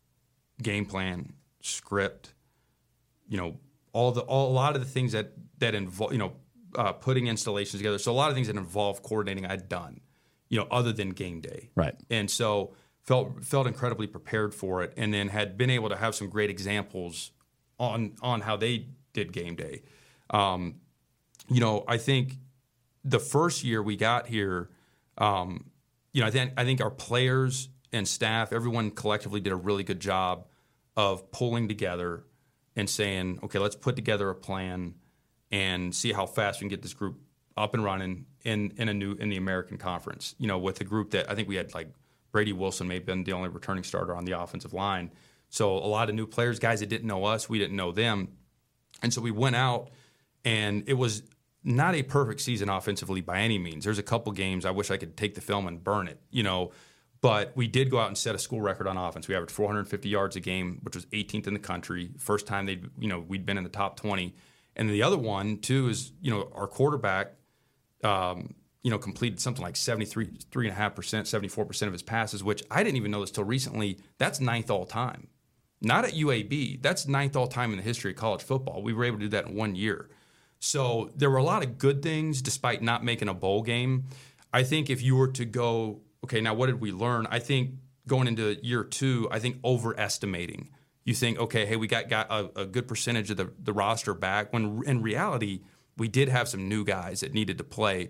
game plan, script. You know, all the all, a lot of the things that that involve, you know, uh, putting installations together. So a lot of things that involve coordinating I'd done, you know, other than game day. Right. And so felt felt incredibly prepared for it, and then had been able to have some great examples on on how they did game day. Um, you know, I think the first year we got here, um, you know, I think I think our players and staff, everyone collectively did a really good job of pulling together and saying, okay, let's put together a plan and see how fast we can get this group up and running in, in a new in the American Conference. You know, with a group that I think we had like Brady Wilson may have been the only returning starter on the offensive line. So a lot of new players, guys that didn't know us, we didn't know them. And so we went out, and it was not a perfect season offensively by any means. There's a couple games I wish I could take the film and burn it, you know. But we did go out and set a school record on offense. We averaged four hundred fifty yards a game, which was eighteenth in the country. First time they, you know, we'd been in the top twenty. And the other one too is, you know, our quarterback, um, you know, completed something like seventy-three, three and a half percent, seventy-four percent of his passes, which I didn't even know this till recently. That's ninth all time, not at U A B. That's ninth all time in the history of college football. We were able to do that in one year. So there were a lot of good things despite not making a bowl game. I think if you were to go, okay, now what did we learn? I think going into year two, I think overestimating. You think, okay, hey, we got, got a, a good percentage of the, the roster back, when in reality, we did have some new guys that needed to play.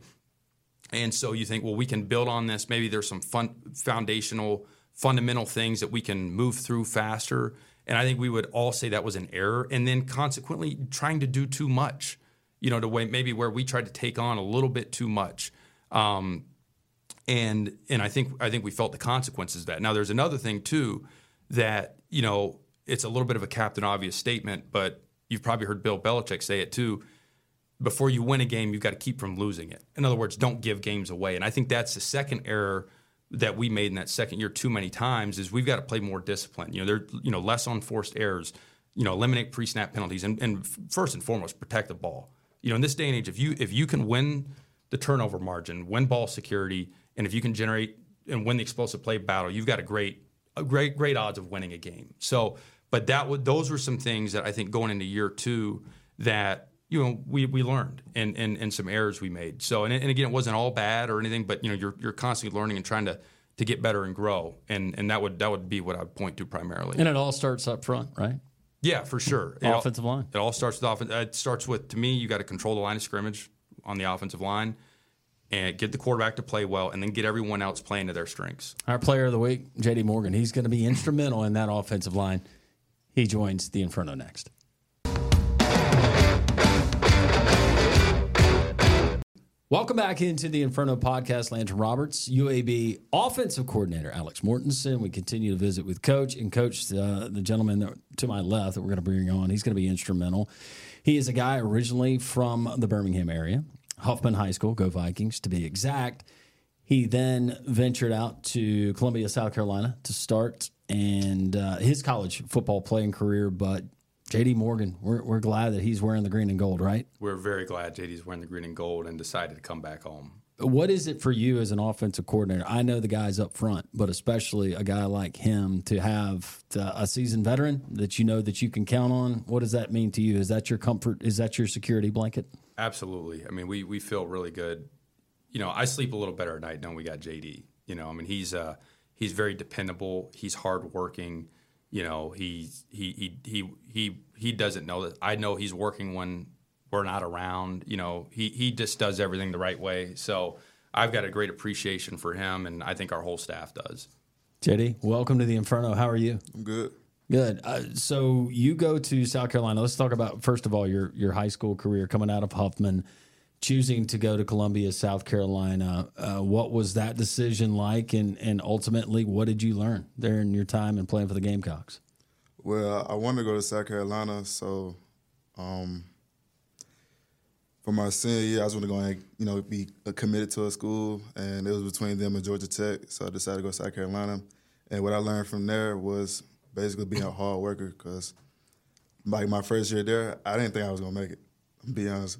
And so you think, well, we can build on this. Maybe there's some fun, foundational, fundamental things that we can move through faster. And I think we would all say that was an error. And then consequently, trying to do too much, you know, to way maybe where we tried to take on a little bit too much. Um, And and I think I think we felt the consequences of that. Now, there's another thing, too, that, you know, it's a little bit of a Captain Obvious statement, but you've probably heard Bill Belichick say it, too. Before you win a game, you've got to keep from losing it. In other words, don't give games away. And I think that's the second error that we made in that second year too many times is we've got to play more discipline. You know, there, you know, less unforced errors, you know, eliminate pre-snap penalties, and, and first and foremost, protect the ball. You know, in this day and age, if you if you can win the turnover margin, win ball security, and if you can generate and win the explosive play battle, you've got a great, a great, great odds of winning a game. So, but that would those were some things that I think going into year two that you know we we learned and and, and some errors we made. So, and, and again, it wasn't all bad or anything, but you know you're you're constantly learning and trying to to get better and grow, and and that would that would be what I would point to primarily. And it all starts up front, right? Yeah, for sure. It Offensive all, line. It all starts with offense. It starts with, to me, you got to control the line of scrimmage on the offensive line and get the quarterback to play well, and then get everyone else playing to their strengths. Our player of the week, J D Morgan, he's going to be instrumental in that offensive line. He joins the Inferno next. Welcome back into the Inferno podcast. Landon Roberts, U A B offensive coordinator Alex Mortensen. We continue to visit with Coach. And Coach, uh, the gentleman that, to my left that we're going to bring on, he's going to be instrumental. He is a guy originally from the Birmingham area, Huffman High School, go Vikings to be exact. He then ventured out to Columbia, South Carolina to start and uh, his college football playing career. But J D Morgan, we're we're glad that he's wearing the green and gold, right? We're very glad J D's wearing the green and gold and decided to come back home. What is it for you as an offensive coordinator? I know the guys up front, but especially a guy like him to have a seasoned veteran that you know that you can count on. What does that mean to you? Is that your comfort? Is that your security blanket? Absolutely. I mean, we we feel really good. You know, I sleep a little better at night knowing we got J D. You know, I mean, he's uh he's very dependable. He's hardworking. You know, he he he he he he doesn't know that. I know he's working when we're not around. You know, he he just does everything the right way. So I've got a great appreciation for him, and I think our whole staff does. J D, welcome to the Inferno. How are you? I'm good. Good. Uh, so you go to South Carolina. Let's talk about, first of all, your your high school career coming out of Huffman, choosing to go to Columbia, South Carolina. Uh, what was that decision like, and, and ultimately, what did you learn there in your time and playing for the Gamecocks? Well, I wanted to go to South Carolina, so um, for my senior year, I was going to go and, you know, be committed to a school, and it was between them and Georgia Tech, so I decided to go to South Carolina. And what I learned from there was basically being a hard worker, because like my first year there, I didn't think I was going to make it, to be honest.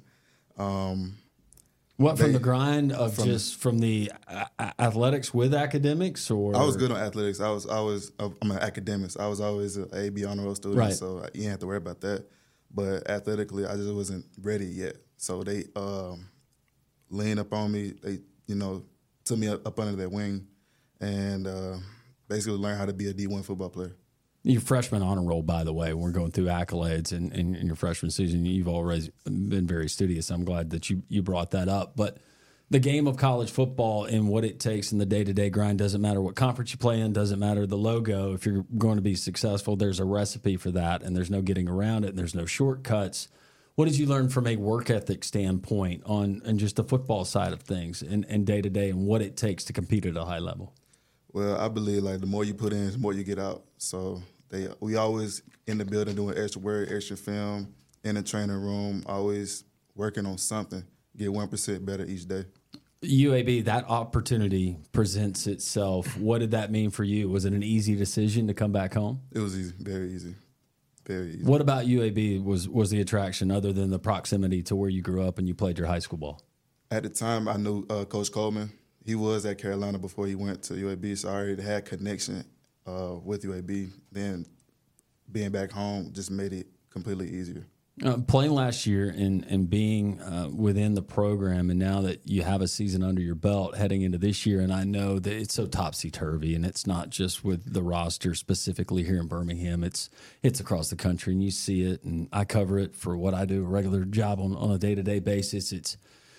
Um, what, from they, the grind of from, just from the uh, athletics with academics, or? I was good on athletics. I was, I was, I'm an academics. I was always an A B honor roll student, right. So you didn't have to worry about that. But athletically, I just wasn't ready yet. So they um, leaned up on me. They, you know, took me up, up under their wing, and uh, basically learned how to be a D one football player. Your freshman honor roll, by the way, we're going through accolades in, in, in your freshman season. You've always been very studious. I'm glad that you, you brought that up. But the game of college football and what it takes in the day-to-day grind, doesn't matter what conference you play in, doesn't matter the logo. If you're going to be successful, there's a recipe for that, and there's no getting around it, and there's no shortcuts. What did you learn from a work ethic standpoint on and just the football side of things and, and day-to-day and what it takes to compete at a high level? Well, I believe, like, the more you put in, the more you get out. So they we always in the building doing extra work, extra film, in the training room, always working on something, get one percent better each day. U A B, that opportunity presents itself. What did that mean for you? Was it an easy decision to come back home? It was easy, very easy, very easy. What about U A B was, was the attraction other than the proximity to where you grew up and you played your high school ball? At the time, I knew uh, Coach Coleman. He was at Carolina before he went to U A B, so I already had connection uh, with U A B. Then being back home just made it completely easier. Uh, playing last year and, and being uh, within the program, and now that you have a season under your belt heading into this year, and I know that it's so topsy-turvy, and it's not just with the roster specifically here in Birmingham. It's it's across the country, and you see it, and I cover it for what I do, a regular job on, on a day-to-day basis. It's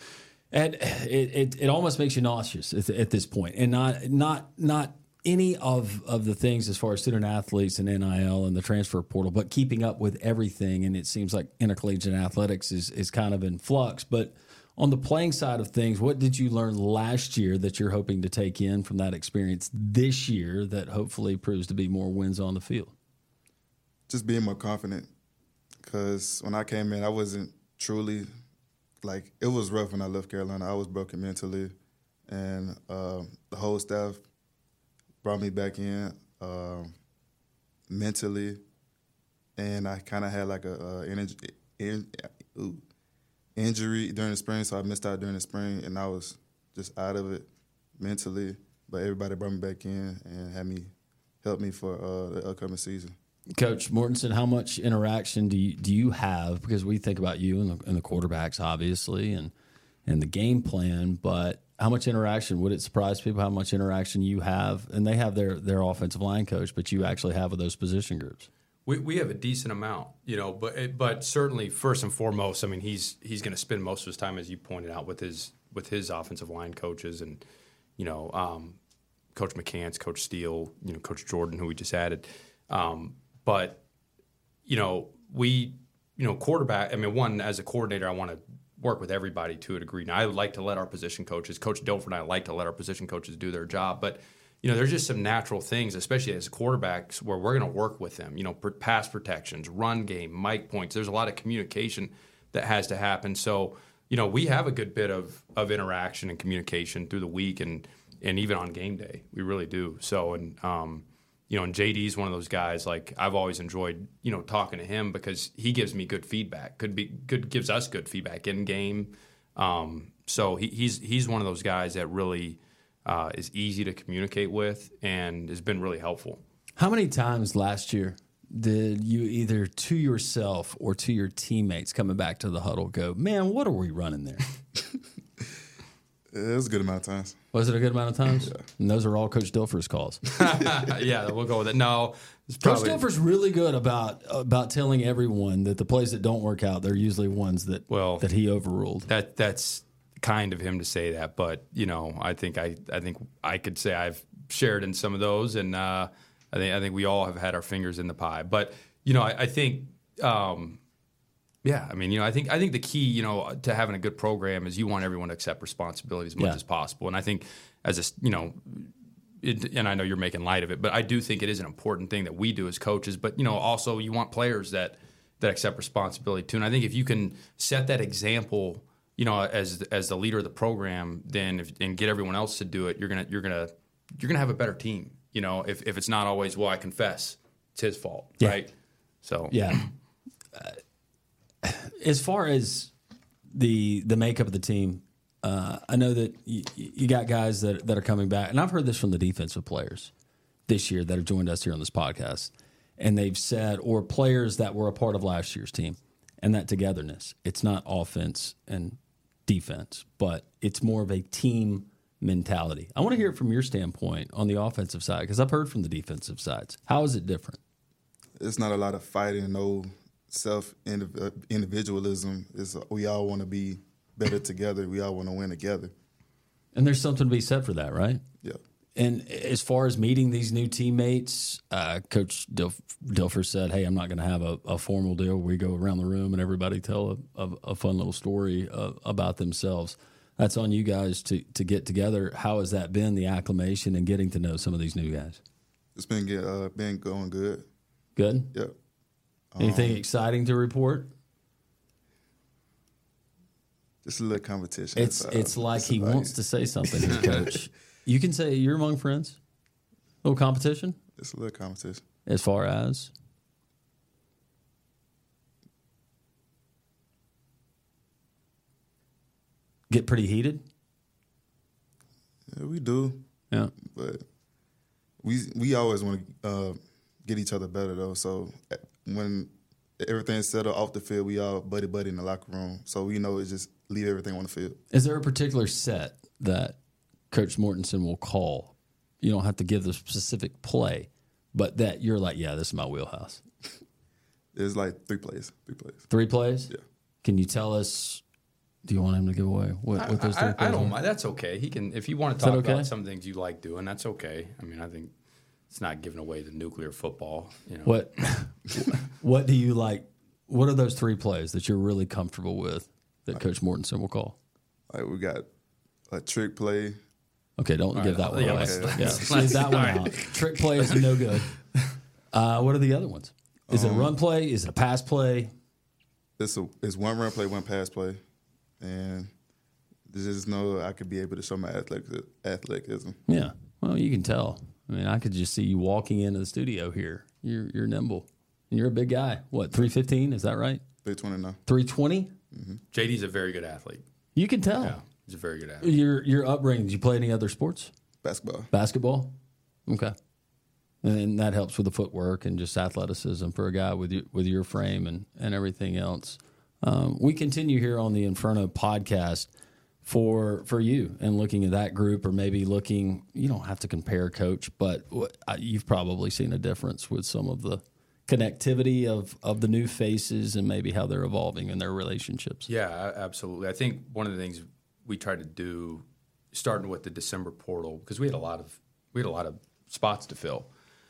and it, it, it almost makes you nauseous at, at this point, and not not not any of, of the things as far as student athletes and N I L and the transfer portal, but keeping up with everything. And it seems like intercollegiate athletics is, is kind of in flux. But On the playing side of things, what did you learn last year that you're hoping to take in from that experience this year that hopefully proves to be more wins on the field? Just being more confident, because when I came in, I wasn't truly, like, it was rough when I left Carolina. I was broken mentally, and uh, the whole staff brought me back in uh, mentally, and I kind of had like a, a energy, in, ooh, injury during the spring, so I missed out during the spring, and I was just out of it mentally. But everybody brought me back in and had me help me for uh, the upcoming season. Coach Mortensen, how much interaction do you, do you have? Because we think about you and the, and the quarterbacks, obviously, and and the game plan, but how much interaction, would it surprise people how much interaction you have? And they have their, their offensive line coach, but you actually have with those position groups. We we have a decent amount, you know, but but certainly first and foremost, I mean, he's he's going to spend most of his time, as you pointed out, with his with his offensive line coaches, and you know, um, Coach McCants, Coach Steele, you know, Coach Jordan, who we just added. Um, but you know, we you know, quarterback. I mean, one, as a coordinator, I want to work with everybody to a degree. Now, I would like to let our position coaches, Coach Dilfer and I like to let our position coaches do their job, but you know, there's just some natural things, especially as quarterbacks, where we're going to work with them. You know, pass protections, run game, mic points. There's a lot of communication that has to happen. So, you know, we have a good bit of of interaction and communication through the week, and and even on game day, we really do. So, and um, you know, and J D's one of those guys. Like, I've always enjoyed, you know, talking to him because he gives me good feedback. Could be good, gives us good feedback in game. Um, so he, he's he's one of those guys that really. Uh, is easy to communicate with and has been really helpful. How many times last year did you either to yourself or to your teammates coming back to the huddle go, man, what are we running there? It was a good amount of times. Was it a good amount of times? Yeah. And those are all Coach Dilfer's calls. Yeah, we'll go with it. No. It's Coach probably, Dilfer's really good about about telling everyone that the plays that don't work out, they're usually ones that, well, that he overruled. That That's kind of him to say that, but you know, I think I, I think I could say I've shared in some of those, and uh, I think I think we all have had our fingers in the pie. But you know, I, I think, um, yeah, I mean, you know, I think I think the key, you know, to having a good program is you want everyone to accept responsibility as much yeah. as possible. And I think as a, you know, it, and I know you're making light of it, but I do think it is an important thing that we do as coaches. But you know, also you want players that that accept responsibility too. And I think if you can set that example, you know, as as the leader of the program, then if, and get everyone else to do it, you're gonna you're gonna you're gonna have a better team. You know, if if it's not always, well, I confess it's his fault, yeah. right? So yeah. Uh, as far as the the makeup of the team, uh, I know that you, you got guys that that are coming back, and I've heard this from the defensive players this year that have joined us here on this podcast, and they've said, or players that were a part of last year's team, and that togetherness. It's not offense and defense, but it's more of a team mentality. I want to hear it from your standpoint on the offensive side, because I've heard from the defensive sides. How is it different? It's not a lot of fighting, no self individualism. It's, we all want to be better together. We all want to win together. And there's something to be said for that, right? Yeah. And as far as meeting these new teammates, uh, Coach Dilf- Dilfer said, hey, I'm not going to have a, a formal deal where we go around the room and everybody tell a, a, a fun little story uh, about themselves. That's on you guys to, to get together. How has that been, the acclimation and getting to know some of these new guys? It's been good, uh, been going good. Good? Yep. Anything Um, exciting to report? Just a little competition. It's uh, it's like it's he about- wants to say something here, Coach. You can say you're among friends. A little competition It's a little competition. as far as? Get pretty heated? Yeah, we do, Yeah. but we we always want to uh, get each other better though. So uh, when everything's settled off the field, we all buddy buddy in the locker room. So we know it's just leave everything on the field. Is there a particular set that Coach Mortensen will call? You don't have to give the specific play, but that you're like, yeah, this is my wheelhouse. It's like three plays, three plays. Three plays? Yeah. Can you tell us, do you want him to give away what, what those three I, plays I don't are? mind. That's okay. He can, if you want to that talk okay? about some things you like doing, that's okay. I mean, I think it's not giving away the nuclear football. You know, What, what do you like? What are those three plays that you're really comfortable with that Coach Mortensen will call? Like we got a trick play. Okay, don't give that one yeah, away. let's- Yeah, let's- leave that one all right. out. Trick play is no good. Uh, what are the other ones? Is it a run play? Is it a pass play? It's a it's one run play, one pass play, and there's just no I could be able to show my athletic athleticism. Yeah. Well, you can tell. I mean, I could just see you walking into the studio here. You're you're nimble, and you're a big guy. What, three fifteen? Is that right? three twenty now. three twenty? J D's a very good athlete. You can tell. Yeah, he's a very good athlete. Your your upbringing. Did you play any other sports? Basketball. Basketball. Okay. And that helps with the footwork and just athleticism for a guy with you, with your frame and, and everything else. Um, we continue here on the Inferno podcast for for you and looking at that group, or maybe looking. You don't have to compare, Coach, but what, I, you've probably seen a difference with some of the connectivity of of the new faces and maybe how they're evolving in their relationships. Yeah, a- absolutely. I think one of the things we tried to do, starting with the December portal, because we had a lot of we had a lot of spots to fill,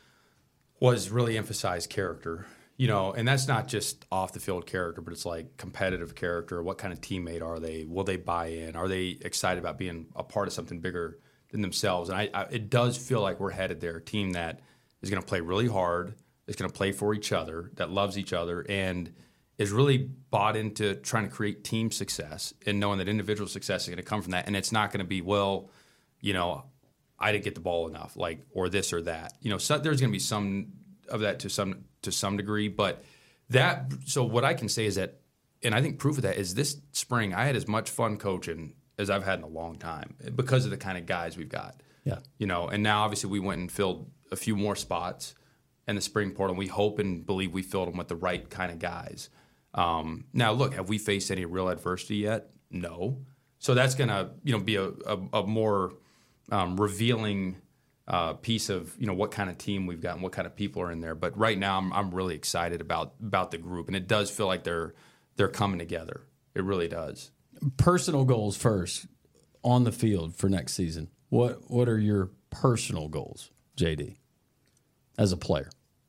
was really emphasize character. You know, and that's not just off the field character, but it's like competitive character. What kind of teammate are they? Will they buy in? Are they excited about being a part of something bigger than themselves? And I, I it does feel like we're headed there. A team that is going to play really hard, is going to play for each other, that loves each other, and is really bought into trying to create team success and knowing that individual success is going to come from that. And it's not going to be, well, you know, I didn't get the ball enough, like, or this or that. You know, so there's going to be some of that to some to some degree, but that. So what I can say is that, and I think proof of that is this spring I had as much fun coaching as I've had in a long time because of the kind of guys we've got. Yeah. You know, and now obviously we went and filled a few more spots in the spring portal, and we hope and believe we filled them with the right kind of guys. Um, now, look, have we faced any real adversity yet? No. So that's going to, you know, be a, a, a more um, revealing uh, piece of, you know, what kind of team we've got and what kind of people are in there. But right now, I'm I'm really excited about about the group, and it does feel like they're they're coming together. It really does. Personal goals first on the field for next season. What what are your personal goals, J D, as a player?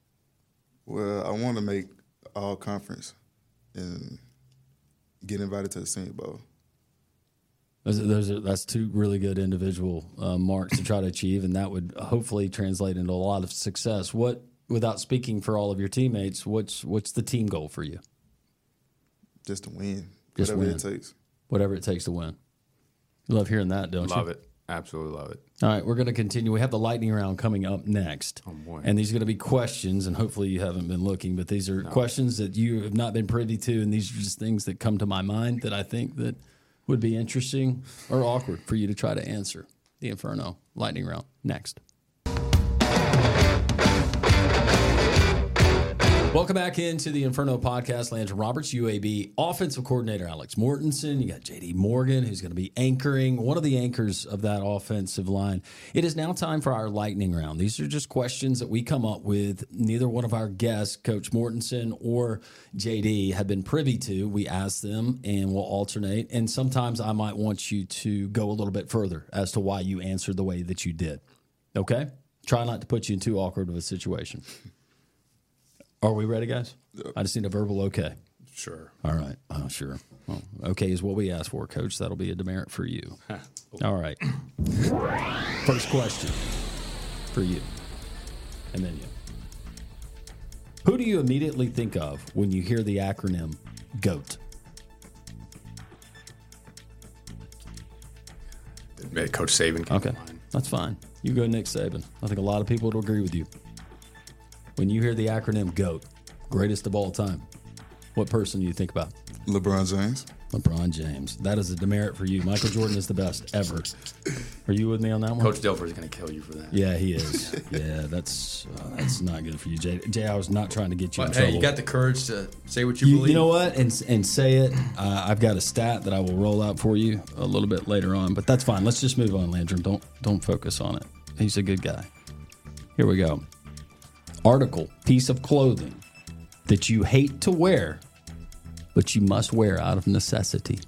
Well, I want to make all conference and get invited to the Senior Bowl. Those are, those are, that's two really good individual uh, marks to try to achieve, and that would hopefully translate into a lot of success. What, without speaking for all of your teammates, what's what's the team goal for you? Just to win, Just whatever win. it takes. Whatever it takes to win. You love hearing that, don't you? Love it. Absolutely love it. All right, we're going to continue. We have the lightning round coming up next. Oh, boy. And these are going to be questions, and hopefully you haven't been looking, but these are no. questions that you have not been privy to, and these are just things that come to my mind that I think that would be interesting or awkward for you to try to answer. The Inferno lightning round next. Welcome back into the Inferno podcast. Landon Roberts, U A B offensive coordinator Alex Mortensen. You got J D Morgan, who's going to be anchoring, one of the anchors of that offensive line. It is now time for our lightning round. These are just questions that we come up with. Neither one of our guests, Coach Mortensen or J D, have been privy to. We ask them, and we'll alternate. And sometimes I might want you to go a little bit further as to why you answered the way that you did. Okay? Try not to put you in too awkward of a situation. Are we ready, guys? Yep. I just need a verbal okay. Sure. All right. Oh, sure. Well, okay is what we asked for, Coach. That'll be a demerit for you. All right. First question for you, and then you. Who do you immediately think of when you hear the acronym GOAT? Coach Saban. Okay. That's fine. You go Nick Saban. I think a lot of people will agree with you. When you hear the acronym GOAT, greatest of all time, what person do you think about? LeBron James. LeBron James. That is a demerit for you. Michael Jordan is the best ever. Are you with me on that one? Coach Dilfer is going to kill you for that. Yeah, he is. Yeah, that's uh, that's not good for you, Jay. Jay, I was not trying to get you But in hey, trouble. you got the courage to say what you, You, believe. you know what? And and say it. Uh, I've got a stat that I will roll out for you a little bit later on, but that's fine. Let's just move on, Landrum. Don't don't focus on it. He's a good guy. Here we go. Article, piece of clothing that you hate to wear, but you must wear out of necessity.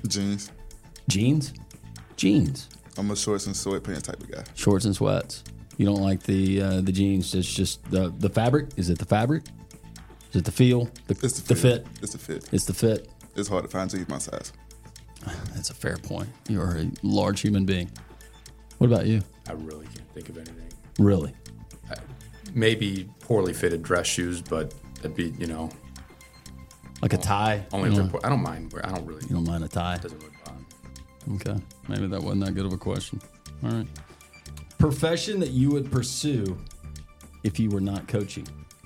Jeans. Jeans? Jeans. I'm a shorts and sweatpants type of guy. Shorts and sweats. You don't like the uh, the jeans. It's just the the fabric. Is it the fabric? Is it the feel? The, It's the the fit. fit. It's the fit. It's the fit. It's hard to find to eat my size. That's a fair point. You are a large human being. What about you? I really can't think of anything. Really? Maybe poorly fitted dress shoes, but that'd be, you know, Like a tie? only you, if they're don't, poor. I don't mind. I don't really. you don't mind a tie? Doesn't really bother me. Okay. Maybe that wasn't that good of a question. All right. Profession that you would pursue if you were not coaching?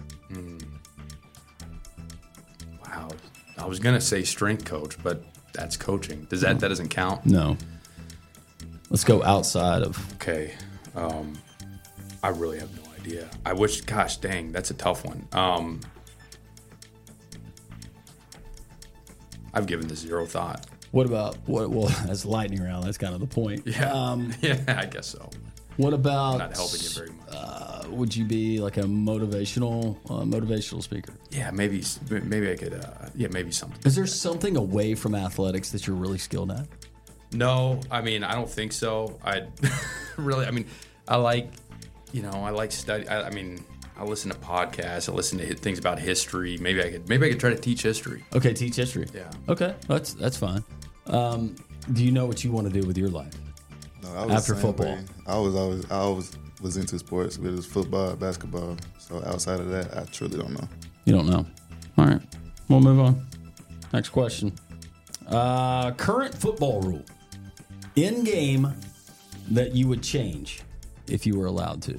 Wow. I was gonna say strength coach, but that's coaching. Does that that doesn't count? No. Let's go outside of. Okay. Um, I really have no idea. I wish. Gosh, dang, that's a tough one. Um, I've given this zero thought. What about what? Well, that's lightning round. That's kind of the point. Yeah. Um, yeah, I guess so. what about? Not helping you very much. Uh, would you be like a motivational uh, motivational speaker? Yeah, maybe. Maybe I could. Uh, yeah, maybe something. Is there something away from athletics that you're really skilled at? No, I mean, I don't think so. I really, I mean, I like, you know, I like study. I, I mean, I listen to podcasts. I listen to hi- things about history. Maybe I could, maybe I could try to teach history. Okay, teach history. Yeah. Okay, that's that's fine. Um, do you know what you want to do with your life? No, I was After the same football. way. I was always I always was into sports. Whether it was football, basketball. So outside of that, I truly don't know. You don't know. All right, we'll move on. Next question. Uh, current football rule in game that you would change if you were allowed to.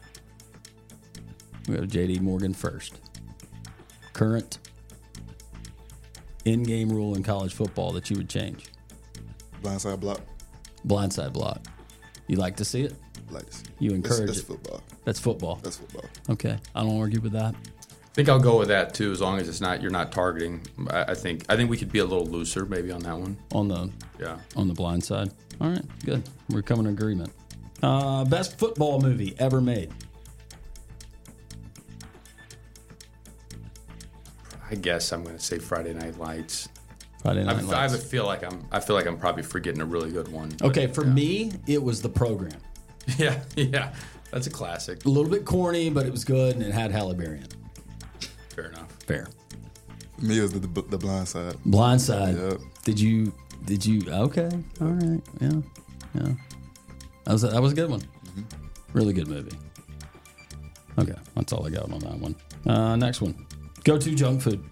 We go to J D Morgan first. Current in-game rule in college football that you would change. Blindside block. Blindside block. You like to see it? Like this. You encourage that's, it. that's football. That's football. That's football. Okay, I don't argue with that. I think I'll go with that too, as long as it's not you're not targeting. I, I think I think we could be a little looser maybe on that one. On the Yeah. on the blind side. All right, good. We're coming to agreement. Uh, best football movie ever made. I guess I'm going to say Friday Night Lights. Friday I, Night have, I have a Lights. feel like I'm. I feel like I'm probably forgetting a really good one. but- Okay, for yeah. me, it was The Program. Yeah, yeah, that's a classic. A little bit corny, but it was good, and it had Halle Berry in it. Fair enough. Fair. For me, it was the, the, the blind side. Blindside. Yep. Did you? Did you? Okay. All right. Yeah. Yeah. That was a, that was a good one. Really good movie. Okay, that's all I got on that one. Uh, next one. Go to junk food.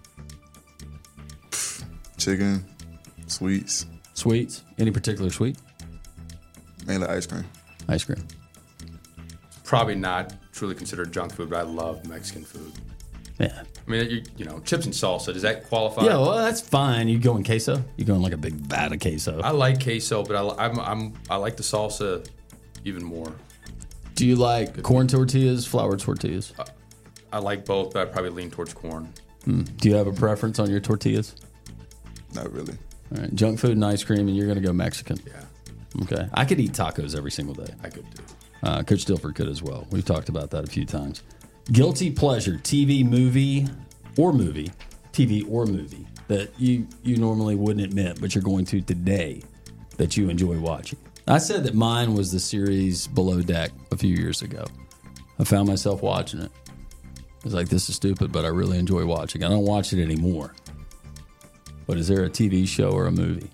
Chicken, sweets, Sweets. Any particular sweet? mainly ice cream. Ice cream. Probably not truly considered junk food, but I love Mexican food. Yeah. I mean, you, you know, chips and salsa. Does that qualify? Yeah, well, that's fine. You go in queso? You go in like a big vat of queso. I like queso, but I, li- I'm, I'm I like the salsa even more. Do you like corn tortillas, flour tortillas? I like both, but I probably lean towards corn. Do you have a preference on your tortillas? Not really. All right, junk food and ice cream, and you're going to go Mexican. Yeah, Okay. I could eat tacos every single day. I could do. Uh, Coach Dilford could as well. We've talked about that a few times. Guilty pleasure, T V, movie, or movie, T V or movie that you, you normally wouldn't admit, but you're going to today that you enjoy watching. I said that mine was the series Below Deck a few years ago. I found myself watching it. I was like, this is stupid, but I really enjoy watching it. I don't watch it anymore. But is there a T V show or a movie?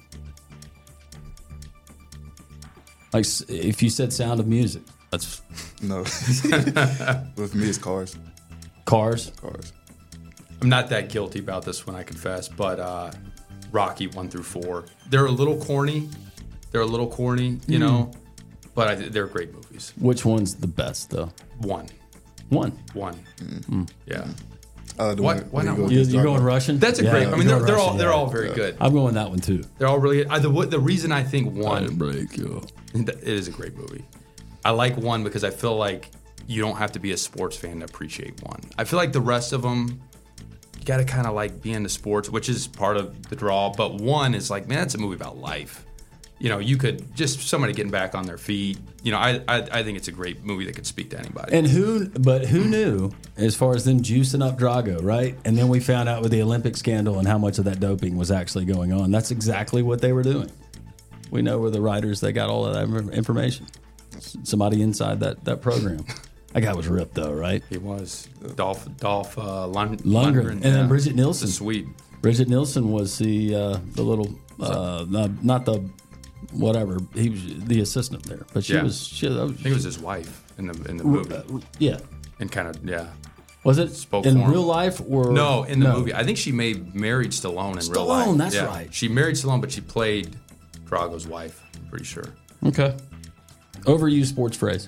Like, s- if you said Sound of Music, that's No. With me, it's cars. Cars. Cars. I'm not that guilty about this one, I confess, but uh, Rocky one through four, they're a little corny. They're a little corny, you know, but I, they're great movies. Which one's the best, though? One, One. one, yeah. I like the Why- one why when not he goes one? You, against you're going Drago. Russian? That's a Yeah, great. I you're mean, they're, going they're all Russian, they're yeah. all very good. I'm going that one too. They're all really. Uh, the the reason I think one, break you. it is a great movie. I like one because I feel like you don't have to be a sports fan to appreciate one. I feel like the rest of them, you got to kind of like be into sports, which is part of the draw. But one is like, man, it's a movie about life. You know, you could just somebody getting back on their feet. You know, I I, I think it's a great movie that could speak to anybody. And who, but who knew as far as them juicing up Drago, right? And then we found out with the Olympic scandal and how much of that doping was actually going on. That's exactly what they were doing. We know where the writers, they got all of that information. somebody inside that, that program. That guy was ripped, though, right? He was. Dolph, Dolph uh, Lund- Lundgren. And then Bridget Nielsen. The Swede. Bridget Nielsen was the uh, the little, uh, not, not the whatever. He was the assistant there. But she Yeah. was, she, that was, I think it was his wife in the in the movie. yeah. And kind of, yeah. Was it Spoke in for him. real life or No, in the movie. I think she made married Stallone in real life. Stallone, that's Yeah. right. She married Stallone, but she played Drago's wife, I'm pretty sure. Okay. Overused sports phrase.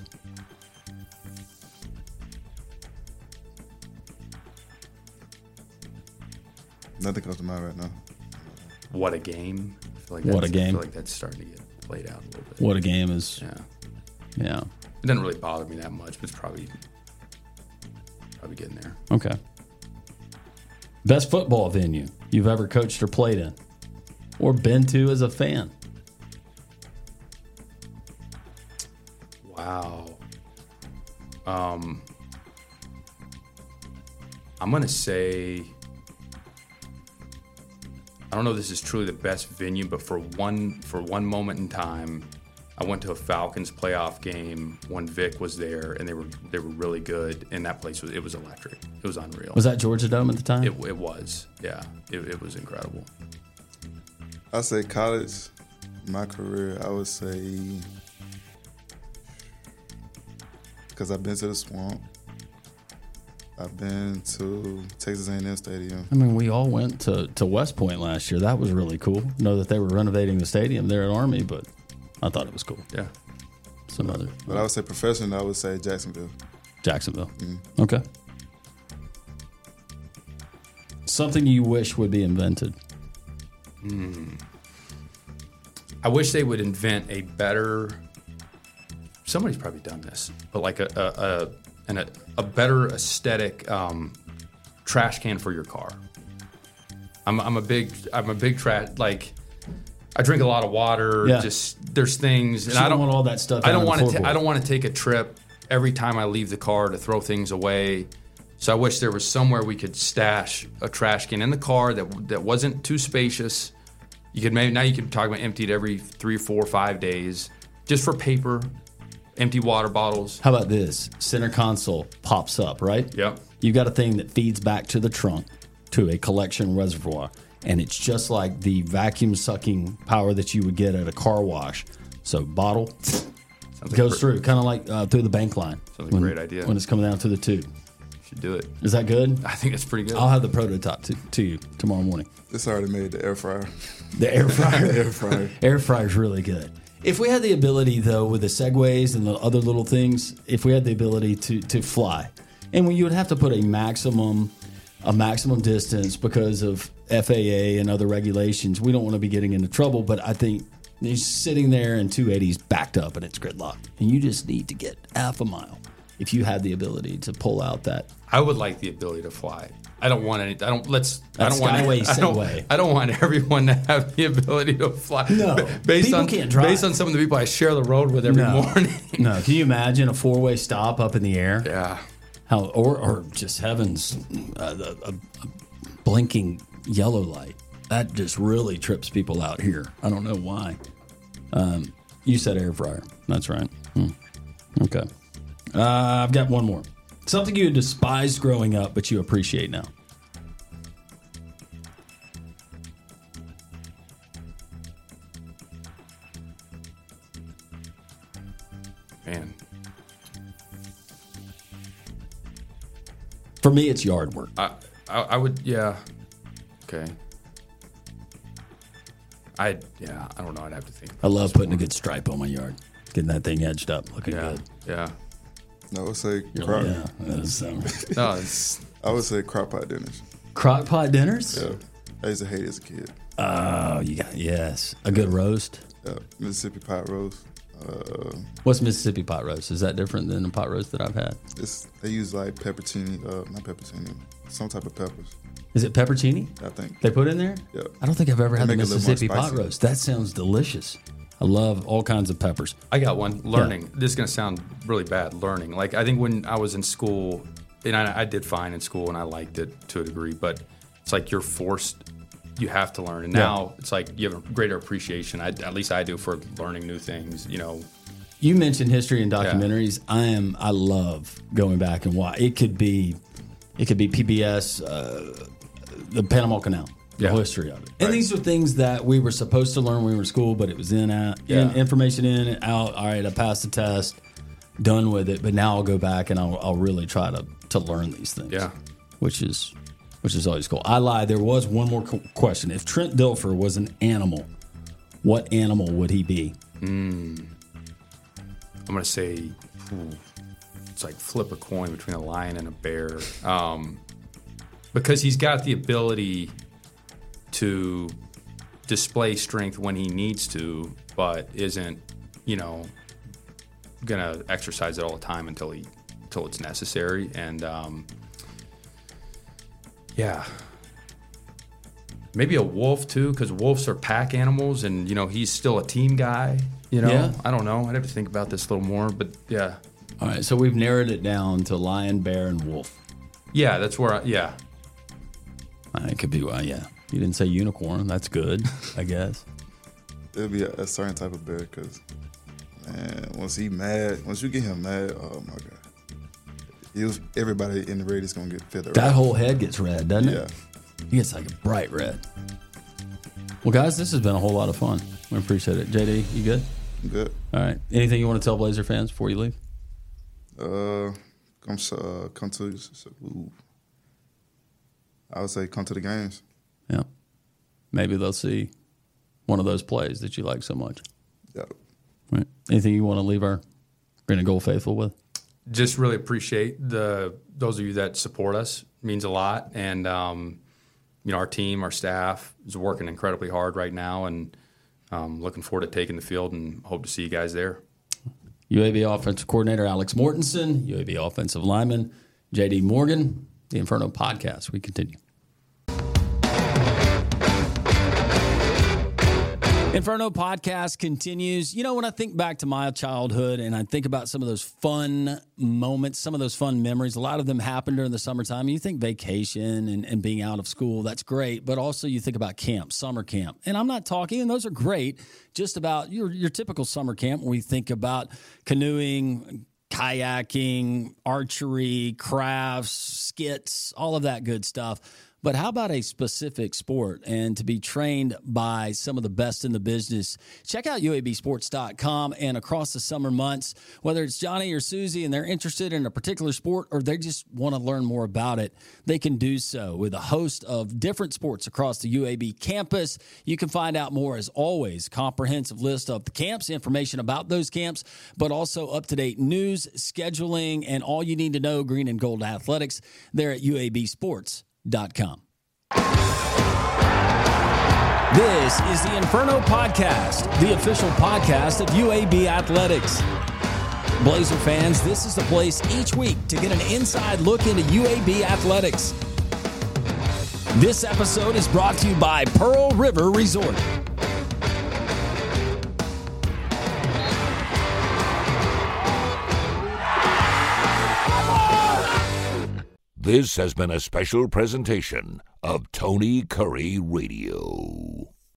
Nothing comes to mind right now. What a game. I feel like What that's- a game. I feel like that's starting to get played out a little bit. What a game is. Yeah. Yeah. It doesn't really bother me that much, but it's probably probably getting there. Okay. Best football venue you've ever coached or played in or been to as a fan? Wow. Um, I'm gonna say I don't know if this is truly the best venue, but for one for one moment in time, I went to a Falcons playoff game when Vic was there, and they were they were really good. And that place was it was electric. It was unreal. Was that Georgia Dome at the time? It, it was, yeah. It, it was incredible. I say college, my career, I would say, because I've been to the Swamp. I've been to Texas A and M Stadium. I mean, we all went to, to West Point last year. That was really cool. Know that they were renovating the stadium there at Army, but I thought it was cool. Yeah. Some other. But I would say professional, I would say Jacksonville. Jacksonville. Mm. Okay. Something you wish would be invented. I wish they would invent a better. Somebody's probably done this, but like a a a, an, a, a better aesthetic um, trash can for your car. I'm I'm a big I'm a big trash like. I drink a lot of water. Yeah. Just there's things, and You I don't don't want all that stuff I down don't on the want to. floorboard. I don't want to take a trip every time I leave the car to throw things away. So I wish there was somewhere we could stash a trash can in the car that that wasn't too spacious. You could maybe now you could talk about emptied every three, four, five days, just for paper, empty water bottles. How about this? Center console pops up, right? Yep. You got a thing that feeds back to the trunk to a collection reservoir, and it's just like the vacuum sucking power that you would get at a car wash. So bottle Sounds like goes a, through, kind of like uh, through the bank line. Sounds like a great idea. When it's coming down through the tube. Should do it. Is that good? I think it's pretty good. I'll have the prototype to, to you tomorrow morning. It's already made the air fryer. The air fryer. air fryer. Air fryer's really good. If we had the ability, though, with the segways and the other little things, if we had the ability to to fly, and when you would have to put a maximum a maximum distance because of F A A and other regulations, we don't want to be getting into trouble. But I think you're sitting there in two eighties backed up and it's gridlock, and you just need to get half a mile. If you had the ability to pull out that, I would like the ability to fly. I don't want any. I don't. Let's. I That don't want. Skyway I don't, Segway. I don't want everyone to have the ability to fly. No, based people on can't drive. based on some of the people I share the road with every no, morning. no. Can you imagine a four way stop up in the air? Yeah. How or or just heavens, uh, a, a, a blinking yellow light that just really trips people out here. I don't know why. Um, you said air fryer. That's right. Hmm. Okay. Uh, I've got one more. Something you despised growing up, but you appreciate now. Man. For me, it's yard work. I, I I would. Yeah. Okay. I yeah. I don't know. I'd have to think. I love putting a good stripe on my yard, getting that thing edged up, looking Yeah. good. Yeah. No, I would say You're crock. like, yeah, that's, um, No. It's I would say crock pot dinners. crock pot dinners. Yeah. I used to hate it as a kid. Oh, you got yes, a good roast. Yeah. Mississippi pot roast. Uh, What's Mississippi pot roast? Is that different than the pot roast that I've had? it's they use like pepperoni, uh, not pepperoni, some type of peppers. Is it pepperoni I think. they put in there? Yeah. I don't think I've ever They had the make it a little more Mississippi pot spicy. roast. That sounds delicious. I love all kinds of peppers. I got one. Learning. This is going to sound really bad. Learning. Like, I think when I was in school, and I, I did fine in school and I liked it to a degree, but it's like you're forced, you have to learn. And Yeah. now it's like you have a greater appreciation, I, at least I do, for learning new things, you know, You mentioned history and documentaries. Yeah. I am. I love going back and watch. It could be, it could be P B S, uh, the Panama Canal, the yeah. history of it. And right. these are things that we were supposed to learn when we were in school, but it was in, out, yeah. in information in and out. All right, I passed the test, done with it. But now I'll go back and I'll, I'll really try to to learn these things. Yeah, which is which is always cool. I lied. There was one more question. If Trent Dilfer was an animal, what animal would he be? Mm. I'm going to say ooh, it's like flip a coin between a lion and a bear. Um, because he's got the ability to display strength when he needs to, but isn't, you know, going to exercise it all the time until he until it's necessary. And, um, yeah. Maybe a wolf, too, because wolves are pack animals, and, you know, he's still a team guy. You know, yeah. I don't know. I'd have to think about this a little more, but yeah. All right, so we've narrowed it down to lion, bear, and wolf. Yeah, that's where I, yeah. Uh, it could be, well, yeah. You didn't say unicorn. That's good, I guess. It'll be a, a certain type of bear because, man, once he mad, once you get him mad, oh, my God. He was, everybody in the raid is going to get feathered. That right. whole head gets red, doesn't it? Yeah. He gets like a bright red. Well, guys, this has been a whole lot of fun. We appreciate it. J D, you good? Good. All right. Anything you want to tell Blazer fans before you leave? Uh, come, uh, come to. Ooh. I would say come to the games. Yeah. Maybe they'll see one of those plays that you like so much. Yeah. Right. Anything you want to leave our Green and Gold faithful with? Just really appreciate the those of you that support us. It means a lot, and um, you know, our team, our staff is working incredibly hard right now, and. Um, looking forward to taking the field and hope to see you guys there. U A B offensive coordinator Alex Mortensen, U A B offensive lineman J D Morgan, the Inferno Podcast. We continue. Inferno Podcast continues. You know, when I think back to my childhood and I think about some of those fun moments, some of those fun memories, a lot of them happened during the summertime. You think vacation and, and being out of school, that's great. But also you think about camp, summer camp. And I'm not talking, and those are great, just about your, your typical summer camp when we think about canoeing, kayaking, archery, crafts, skits, all of that good stuff. But how about a specific sport and to be trained by some of the best in the business? Check out U A B sports dot com, and across the summer months, whether it's Johnny or Susie and they're interested in a particular sport or they just want to learn more about it, they can do so with a host of different sports across the U A B campus. You can find out more, as always, comprehensive list of the camps, information about those camps, but also up-to-date news, scheduling, and all you need to know green and gold athletics there at U A B sports dot com. This is the Inferno Podcast, the official podcast of U A B Athletics. Blazer fans, this is the place each week to get an inside look into U A B Athletics. This episode is brought to you by Pearl River Resort. This has been a special presentation of Tony Curry Radio.